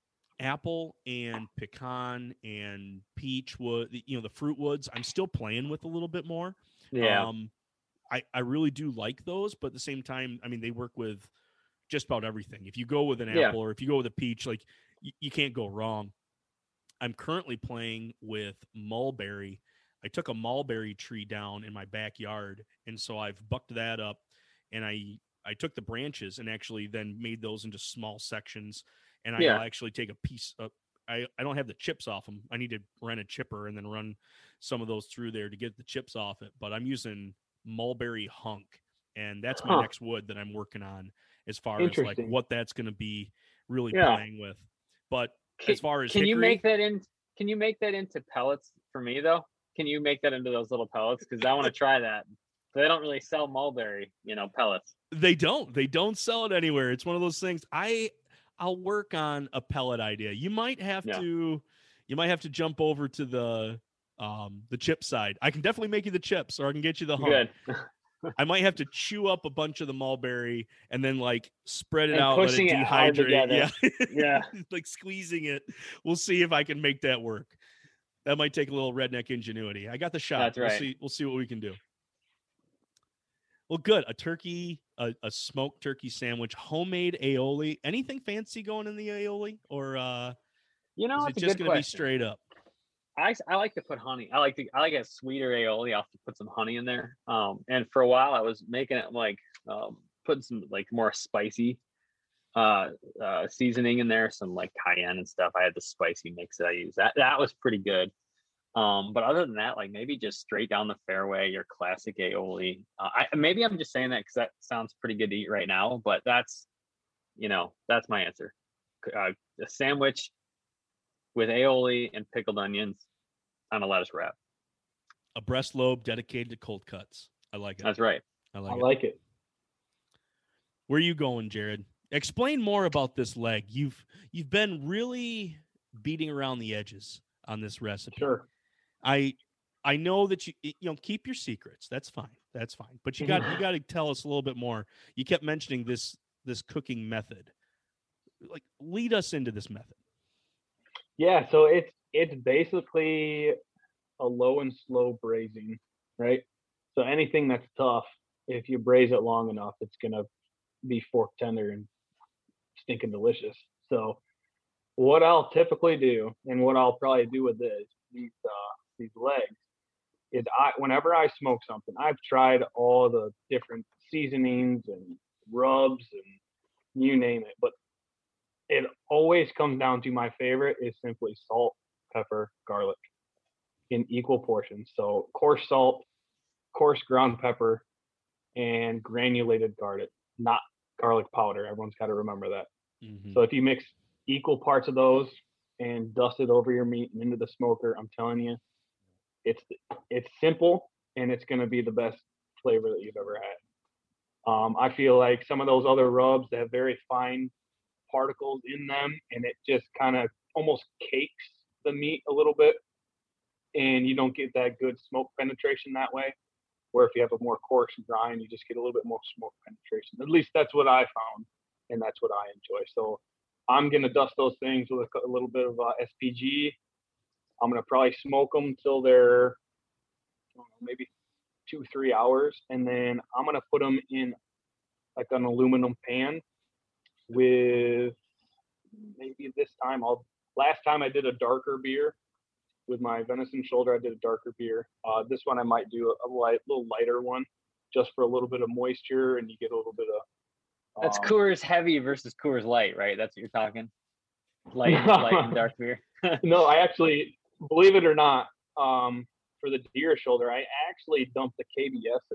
apple and pecan and peach wood, you know, the fruit woods, I'm still playing with a little bit more. Yeah. Um, I, I really do like those, but at the same time, I mean, they work with just about everything. If you go with an yeah. apple or if you go with a peach, like y- you can't go wrong. I'm currently playing with mulberry. I took a mulberry tree down in my backyard, and so I've bucked that up, and I I took the branches and actually then made those into small sections, and I yeah. actually take a piece of, I, I don't have the chips off them. I need to run a chipper and then run some of those through there to get the chips off it, but I'm using mulberry hunk, and that's my huh. next wood that I'm working on as far as like what that's going to be really yeah. playing with. But can, as far as can hickory, you make that in can you make that into pellets for me though? Can you make that into those little pellets? Because I want to try that. They don't really sell mulberry, you know, pellets. They don't they don't sell it anywhere. It's one of those things. I I'll work on a pellet idea. You might have yeah. to you might have to jump over to the um the chip side. I can definitely make you the chips, or I can get you the hunk. Good. I might have to chew up a bunch of the mulberry and then like spread it and out, let it dehydrate. It yeah. yeah. Like squeezing it. We'll see if I can make that work. That might take a little redneck ingenuity. I got the shot. That's right. We'll see, we'll see what we can do. Well, good. A turkey, a, a smoked turkey sandwich, homemade aioli. Anything fancy going in the aioli, or uh you know, is it just going to be straight up? I, I like to put honey. I like to I like a sweeter aioli. I'll have to put some honey in there. Um, and for a while I was making it like um, putting some like more spicy uh, uh, seasoning in there, some like cayenne and stuff. I had the spicy mix that I use. That that was pretty good. Um, but other than that, like maybe just straight down the fairway, your classic aioli. Uh, I maybe I'm just saying that because that sounds pretty good to eat right now. But that's, you know, that's my answer. Uh, a sandwich with aioli and pickled onions on a lettuce wrap. A breast lobe dedicated to cold cuts. I like it. That's right. I like I it. like it. Where are you going, Jared? Explain more about this leg. You've you've been really beating around the edges on this recipe. Sure. I I know that you you know keep your secrets. That's fine. That's fine. But you got you got to tell us a little bit more. You kept mentioning this this cooking method. Like, lead us into this method. Yeah, so it's it's basically a low and slow braising, right? So anything that's tough, if you braise it long enough, it's gonna be fork tender and stinking delicious. So what I'll typically do, and what I'll probably do with this these uh, these legs, is I whenever I smoke something, I've tried all the different seasonings and rubs and you name it. But it always comes down to my favorite is simply salt, pepper, garlic in equal portions. So coarse salt, coarse ground pepper, and granulated garlic, not garlic powder. Everyone's got to remember that. Mm-hmm. So if you mix equal parts of those and dust it over your meat and into the smoker, I'm telling you, it's it's simple and it's going to be the best flavor that you've ever had. Um, I feel like some of those other rubs that have very fine particles in them, and it just kind of almost cakes the meat a little bit, and you don't get that good smoke penetration that way. Where if you have a more coarse grind, you just get a little bit more smoke penetration. At least that's what I found, and that's what I enjoy. So I'm going to dust those things with a, a little bit of uh, S P G. I'm going to probably smoke them till they're I don't know, maybe two, three hours. And then I'm going to put them in like an aluminum pan with maybe this time I'll, last time I did a darker beer with my venison shoulder, I did a darker beer. Uh, this one I might do a, a light, little lighter one just for a little bit of moisture and you get a little bit of, That's um, Coors Heavy versus Coors Light, right? That's what you're talking. Light, light and dark beer. No, I actually, believe it or not, um, for the deer shoulder, I actually dumped the K B S.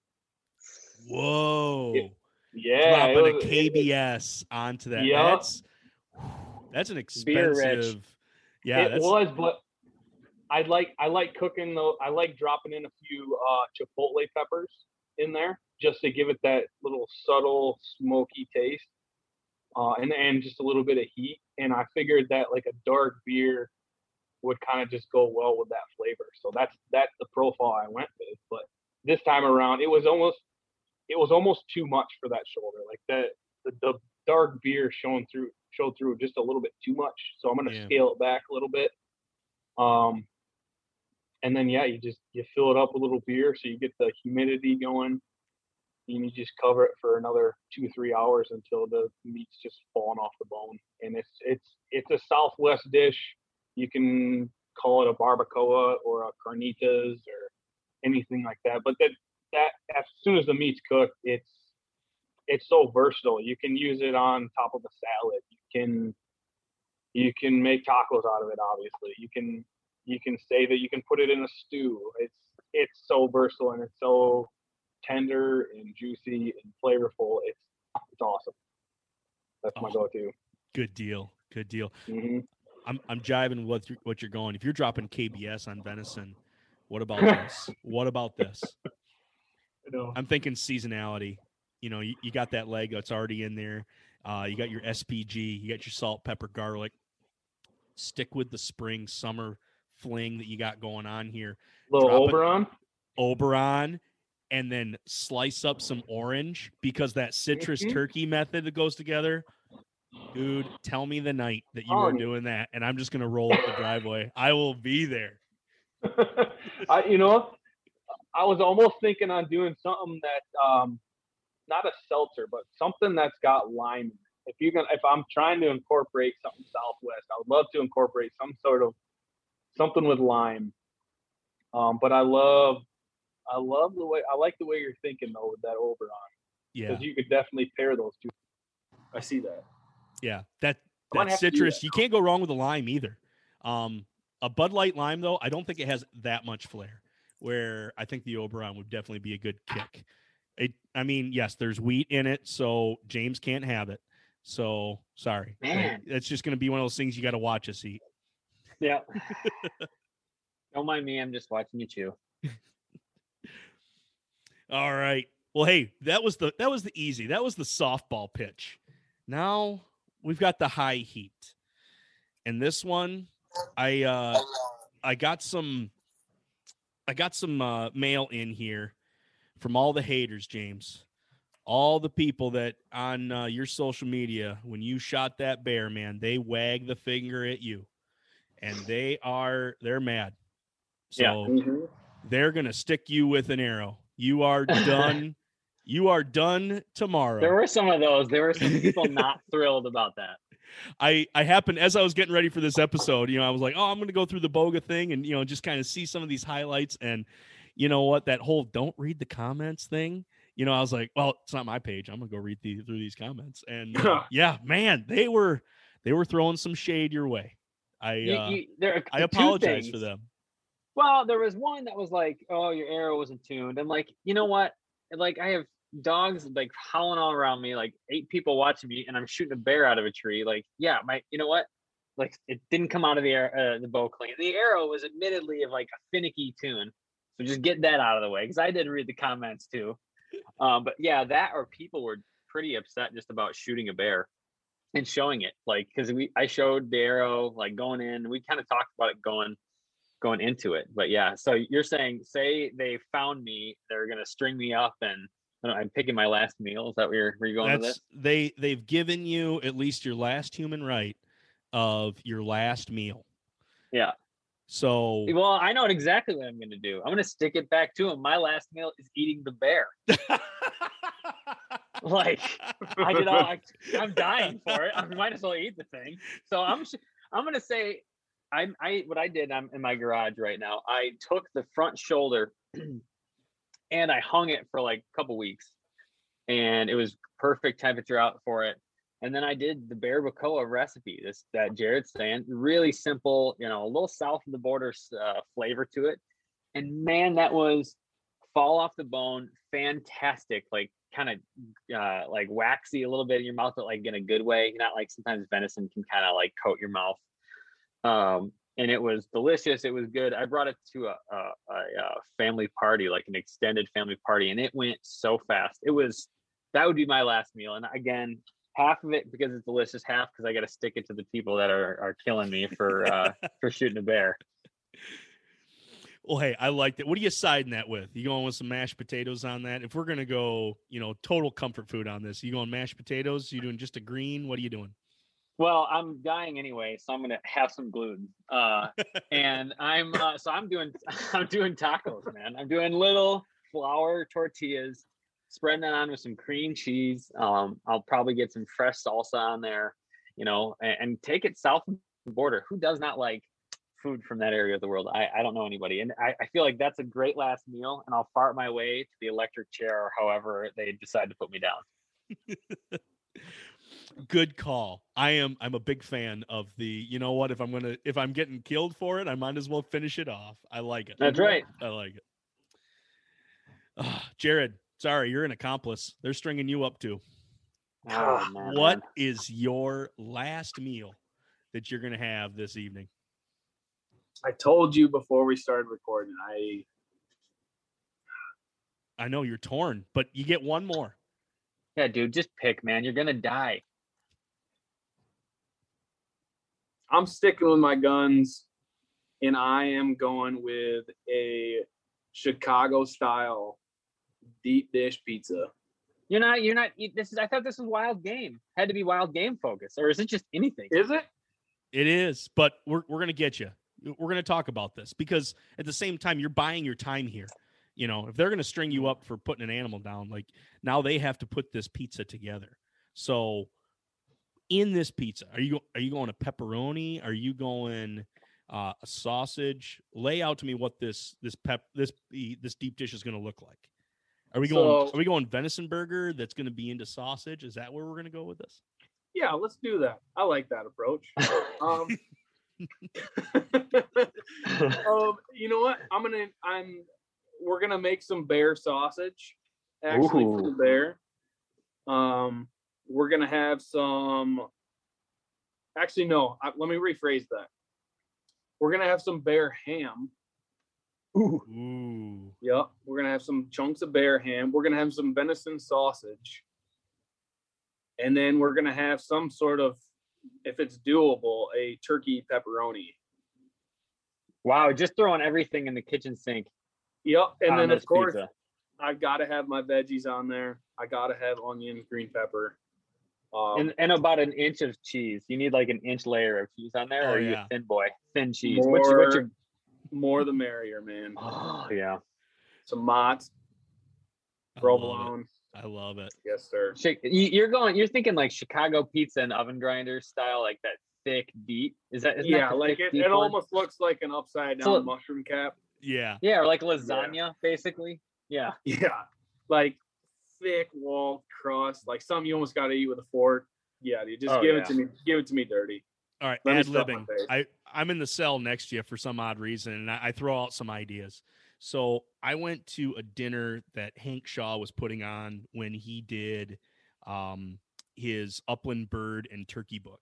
In. Whoa! It, yeah, dropping it was, a K B S it, onto that. Yep. That's that's an expensive. Yeah, it that's, was, but I like I like cooking though. I like dropping in a few uh, chipotle peppers in there just to give it that little subtle smoky taste, uh, and and just a little bit of heat. And I figured that like a dark beer would kind of just go well with that flavor. So that's that's the profile I went with. But this time around, it was almost it was almost too much for that shoulder. Like the the, the dark beer showing through showed through just a little bit too much. So I'm gonna Yeah. scale it back a little bit. Um, and then yeah, you just you fill it up with a little beer so you get the humidity going. And you just cover it for another two three hours until the meat's just falling off the bone. And it's it's it's a Southwest dish. You can call it a barbacoa or a carnitas or anything like that. But that that as soon as the meat's cooked, it's it's so versatile. You can use it on top of a salad. You can you can make tacos out of it. Obviously, you can you can save it. You can put it in a stew. It's it's so versatile and it's so tender and juicy and flavorful. It's it's awesome. That's my Oh. go-to. good deal. Good deal. Mm-hmm. I'm I'm jiving what you're, what you're going. If you're dropping K B S on venison, what about this? What about this? I know. I'm thinking seasonality. You know, you, you got that leg that's already in there. Uh, you got your S P G. You got your salt, pepper, garlic. Stick with the spring, summer fling that you got going on here. Little Drop it- Oberon. Oberon, and then slice up some orange because that citrus Mhm. turkey method that goes together. Dude, tell me the night that you Oh, are yeah. doing that, and I'm just gonna roll up the driveway. I will be there. I, you know, I was almost thinking on doing something that, um, not a seltzer, but something that's got lime in it. If you can, if I'm trying to incorporate something Southwest, I would love to incorporate some sort of something with lime. Um, but I love, I love the way I like the way you're thinking though with that Oberon, Yeah, because you could definitely pair those two. I see that. yeah. That I might that have to do citrus, that you can't go wrong with a lime either. Um, a Bud Light lime though, I don't think it has that much flair. Where I think the Oberon would definitely be a good kick. It, I mean, yes, there's wheat in it, so James can't have it. So sorry, Man. it's just going to be one of those things you got to watch us eat. Yeah. Don't mind me. I'm just watching you chew. All right. Well, hey, that was the that was the easy. That was the softball pitch. Now we've got the high heat. And this one, I uh I got some I got some uh, mail in here from all the haters, James. All the people that on uh, your social media, when you shot that bear, man, they wag the finger at you. And they are they're mad. So Yeah. Mm-hmm. they're gonna stick you with an arrow. You are done. You are done tomorrow. There were some of those. There were some people not thrilled about that. I I happened as I was getting ready for this episode, you know, I was like, oh, I'm going to go through the Boga thing and, you know, just kind of see some of these highlights. And you know what, that whole don't read the comments thing, you know, I was like, well, it's not my page. I'm gonna go read the, through these comments, and uh, yeah, man, they were they were throwing some shade your way. I You, uh, you, there are I two apologize things. for them. Well, there was one that was like, "Oh, your arrow wasn't tuned." I'm like, you know what? Like, I have dogs like howling all around me, like eight people watching me, and I'm shooting a bear out of a tree. Like, yeah, my, you know what? Like, it didn't come out of the air, uh, the bow clean. The arrow was admittedly of like a finicky tune, so just get that out of the way because I did read the comments too. Um, but yeah, that or people were pretty upset just about shooting a bear and showing it, like because we I showed the arrow like going in. We kind of talked about it going. going into it. But yeah, so you're saying, say they found me, they're gonna string me up and I don't know, I'm picking my last meal. Is that where you're, where you're going with That's this? they they've given you at least your last human right of your last meal. Yeah. So well, I know exactly what I'm gonna do. I'm gonna stick it back to him. My last meal is eating the bear. Like I did all I, I'm dying for it. I might as well eat the thing. So I'm I'm gonna say I, I what I did, I'm in my garage right now. I took the front shoulder and I hung it for like a couple weeks, and it was perfect temperature out for it. And then I did the barbacoa recipe, this that Jared's saying, really simple, you know, a little south of the border uh, flavor to it. And man, that was fall off the bone, fantastic. Like kind of uh, like waxy a little bit in your mouth, but like in a good way. Not like sometimes venison can kind of like coat your mouth. Um, and it was delicious. It was good. I brought it to a, a, a family party, like an extended family party, and it went so fast. It was, that would be my last meal. And again, half of it because it's delicious, half because I got to stick it to the people that are, are killing me for, uh, for shooting a bear. Well, hey, I liked it. What are you siding that with? You going with some mashed potatoes on that? If we're going to go, you know, total comfort food on this, you going mashed potatoes? You doing just a green? What are you doing? Well, I'm dying anyway, so I'm gonna have some gluten. Uh, and I'm uh, so I'm doing I'm doing tacos, man. I'm doing little flour tortillas, spreading it on with some cream cheese. Um, I'll probably get some fresh salsa on there, you know, and, and take it south of the border. Who does not like food from that area of the world? I, I don't know anybody, and I, I feel like that's a great last meal. And I'll fart my way to the electric chair or however they decide to put me down. Good call. I am. I'm a big fan of the. You know what? If I'm gonna, if I'm getting killed for it, I might as well finish it off. I like it. That's right. I like it. Uh, Jared, sorry, you're an accomplice. They're stringing you up too. Oh, man, what man. is your last meal that you're gonna have this evening? I told you before we started recording. I. I know you're torn, but you get one more. Yeah, dude, just pick, man. You're gonna die. I'm sticking with my guns, and I am going with a Chicago style deep dish pizza. You're not. You're not. This is. I thought this was wild game. Had to be wild game focused, or is it just anything? Is it? It is, but we're we're gonna get you. We're gonna talk about this because at the same time, you're buying your time here. You know, if they're gonna string you up for putting an animal down, like now they have to put this pizza together. So, in this pizza, are you are you going a pepperoni? Are you going uh, a sausage? Lay out to me what this this pep this this deep dish is going to look like. Are we going? So, are we going venison burger that's going to be into sausage? Is that where we're going to go with this? Yeah, let's do that. I like that approach. um, um, you know what? I'm gonna. I'm. We're gonna make some bear sausage. Actually, Ooh. for the bear. Um. We're going to have some, actually, no, I, let me rephrase that. We're going to have some bear ham. Ooh. Ooh. Yep. We're going to have some chunks of bear ham. We're going to have some venison sausage. And then we're going to have some sort of, if it's doable, a turkey pepperoni. Wow, just throwing everything in the kitchen sink. Yep. And then, of course, pizza. I've got to have my veggies on there. I got to have onion, green pepper. Um, and, and about an inch of cheese. You need like an inch layer of cheese on there, oh, or are you yeah. a thin boy? Thin cheese. More, what's, your, what's your... more the merrier, man. Oh, yeah. Some mozz, provolone. I love it. Yes, sir. You're going. You're thinking like Chicago pizza and oven grinder style, like that thick deep. Is that? Isn't Yeah, that like thick, it. deep It one? almost looks like an upside down So- mushroom cap. Yeah. Yeah, or like lasagna, basically. Yeah. Yeah, like thick wall crust, like something you almost got to eat with a fork. Yeah, dude, just Oh, give yeah. it to me. Give it to me dirty. All right, Let me ad stuff my libbing. face. I I'm in the cell next to you for some odd reason, and I, I throw out some ideas. So I went to a dinner that Hank Shaw was putting on when he did um, his Upland Bird and Turkey book,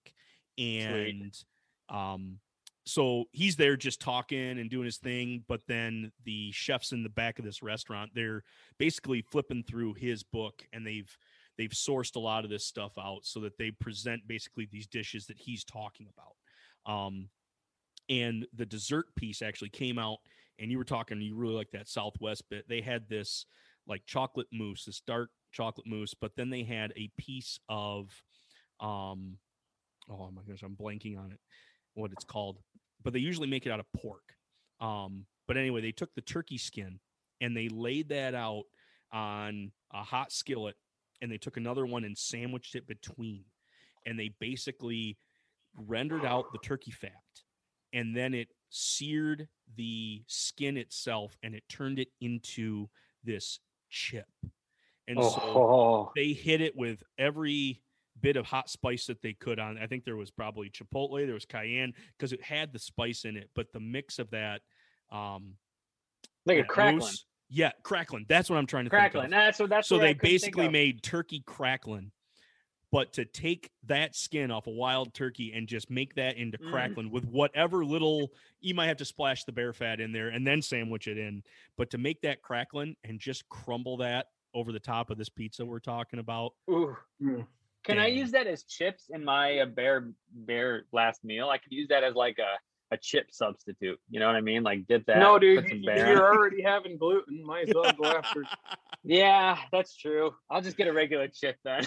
and um, so he's there just talking and doing his thing. But then the chefs in the back of this restaurant, they're basically flipping through his book, and they've they've sourced a lot of this stuff out so that they present basically these dishes that he's talking about. Um, and the dessert piece actually came out, and you were talking, you really like that Southwest bit. They had this like chocolate mousse, this dark chocolate mousse, but then they had a piece of, um, oh my goodness, I'm blanking on it, what it's called, but they usually make it out of pork. Um, but anyway, they took the turkey skin and they laid that out on a hot skillet, and they took another one and sandwiched it between, and they basically rendered out the turkey fat, and then it seared the skin itself, and it turned it into this chip. And Oh. so they hit it with every bit of hot spice that they could on. I think there was probably chipotle, there was cayenne, because it had the spice in it, but the mix of that, um, Like a that crackling. mousse- yeah, crackling. That's what I'm trying to Crackling. think of. That's what. That's so what I they couldn't think basically of. made turkey crackling, but to take that skin off a wild turkey and just make that into Mm. crackling with whatever little, you might have to splash the bear fat in there and then sandwich it in, but to make that crackling and just crumble that over the top of this pizza we're talking about. Ooh. Can I Dang. use that as chips in my uh, bear bear last meal? I could use that as like a, a chip substitute. You know what I mean? Like dip that. No, dude, put some you- bear you're on. already having gluten. Might as well go after. Yeah, that's true. I'll just get a regular chip then.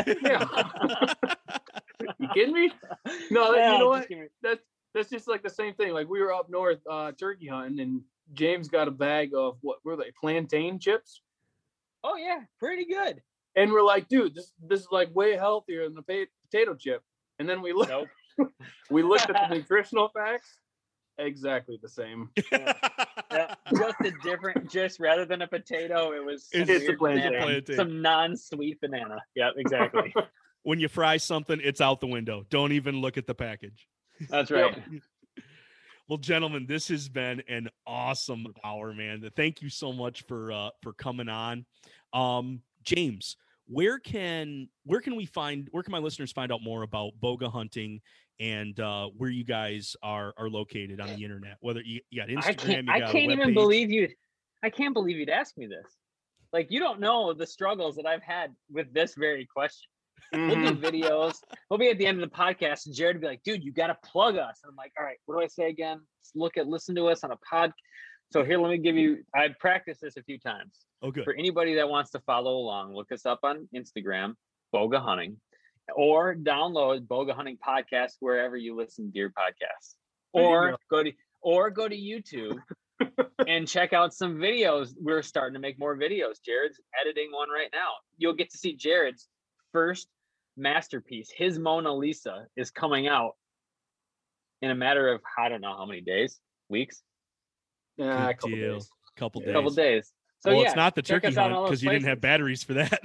You kidding me? No, Yeah, you know just what? give me- That's that's just like the same thing. Like we were up north uh, turkey hunting, and James got a bag of what were they? Plantain chips. Oh yeah, pretty good. And we're like, dude, this this is like way healthier than the pa- potato chip. And then we looked, Nope. we looked at the nutritional facts. Exactly the same. Yeah, just a different, just rather than a potato, it was some It's a weird plantain. banana, Plantain. some non-sweet banana. Yeah, exactly. When you fry something, it's out the window. Don't even look at the package. That's right. Well, gentlemen, this has been an awesome hour, man. Thank you so much for uh, for coming on. Um, James, where can where can we find where can my listeners find out more about Boga Hunting and uh, where you guys are are located on the internet? Whether you, you got Instagram, I can't. you I got a can't even webpage? believe you. I can't believe you'd ask me this. Like you don't know the struggles that I've had with this very question. We'll do videos. We'll be at the end of the podcast, and Jared will be like, "Dude, you got to plug us." And I'm like, "All right, what do I say again? Let's look at, listen to us on a pod." So here, let me give you. I've practiced this a few times. Oh, good. For anybody that wants to follow along, look us up on Instagram, Boga Hunting, or download Boga Hunting Podcast wherever you listen to your podcasts, There you or go. go to or go to YouTube and check out some videos. We're starting to make more videos. Jared's editing one right now. You'll get to see Jared's first masterpiece. His Mona Lisa is coming out in a matter of I don't know how many days, weeks, Yeah, a Good couple deal. days. Couple Yeah. days. couple days. So well, yeah, it's not the check turkey us out hunt in all those because you didn't have places. batteries for that.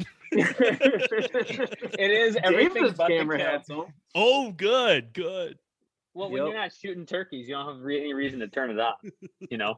It is everything James's but the camera kill. had some. Oh, good, good. Well, when Yep. you're not shooting turkeys, you don't have re- any reason to turn it on. You know.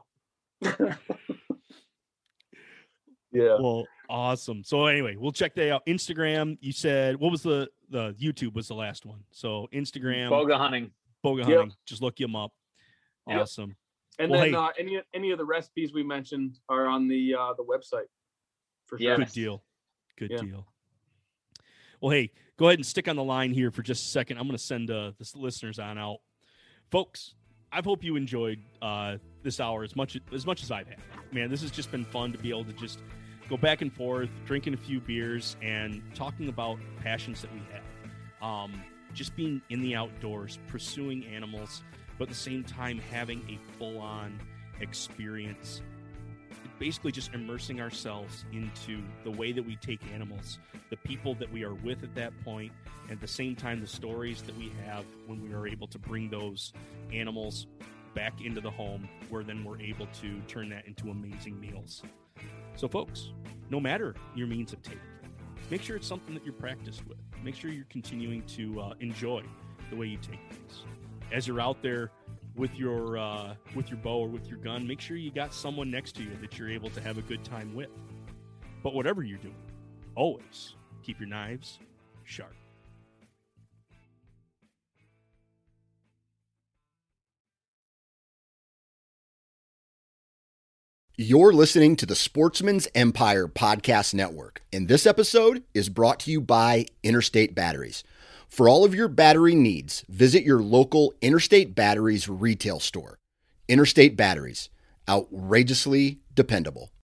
Yeah. Well, awesome. So anyway, we'll check that out. Instagram, you said, what was the, the YouTube was the last one. So Instagram, Boga Hunting. Boga Yep. Hunting. Just look them up. Yep. Awesome. And Well, then hey. uh, any any of the recipes we mentioned are on the uh, the website. For sure. Yes. Good deal. Good Yeah. deal. Well, hey, go ahead and stick on the line here for just a second. I'm going to send uh, the listeners on out. Folks, I hope you enjoyed uh, this hour as much as much as I've had. Man, this has just been fun to be able to just go back and forth, drinking a few beers, and talking about passions that we have. Um, just being in the outdoors, pursuing animals, but at the same time having a full-on experience. Basically just immersing ourselves into the way that we take animals, the people that we are with at that point, and at the same time the stories that we have when we are able to bring those animals back into the home, where then we're able to turn that into amazing meals. So folks, no matter your means of take, make sure it's something that you're practiced with. Make sure you're continuing to uh, enjoy the way you take things. As you're out there with your uh, with your bow or with your gun, make sure you got someone next to you that you're able to have a good time with. But whatever you're doing, always keep your knives sharp. You're listening to the Sportsman's Empire Podcast Network, and this episode is brought to you by Interstate Batteries. For all of your battery needs, visit your local Interstate Batteries retail store. Interstate Batteries, outrageously dependable.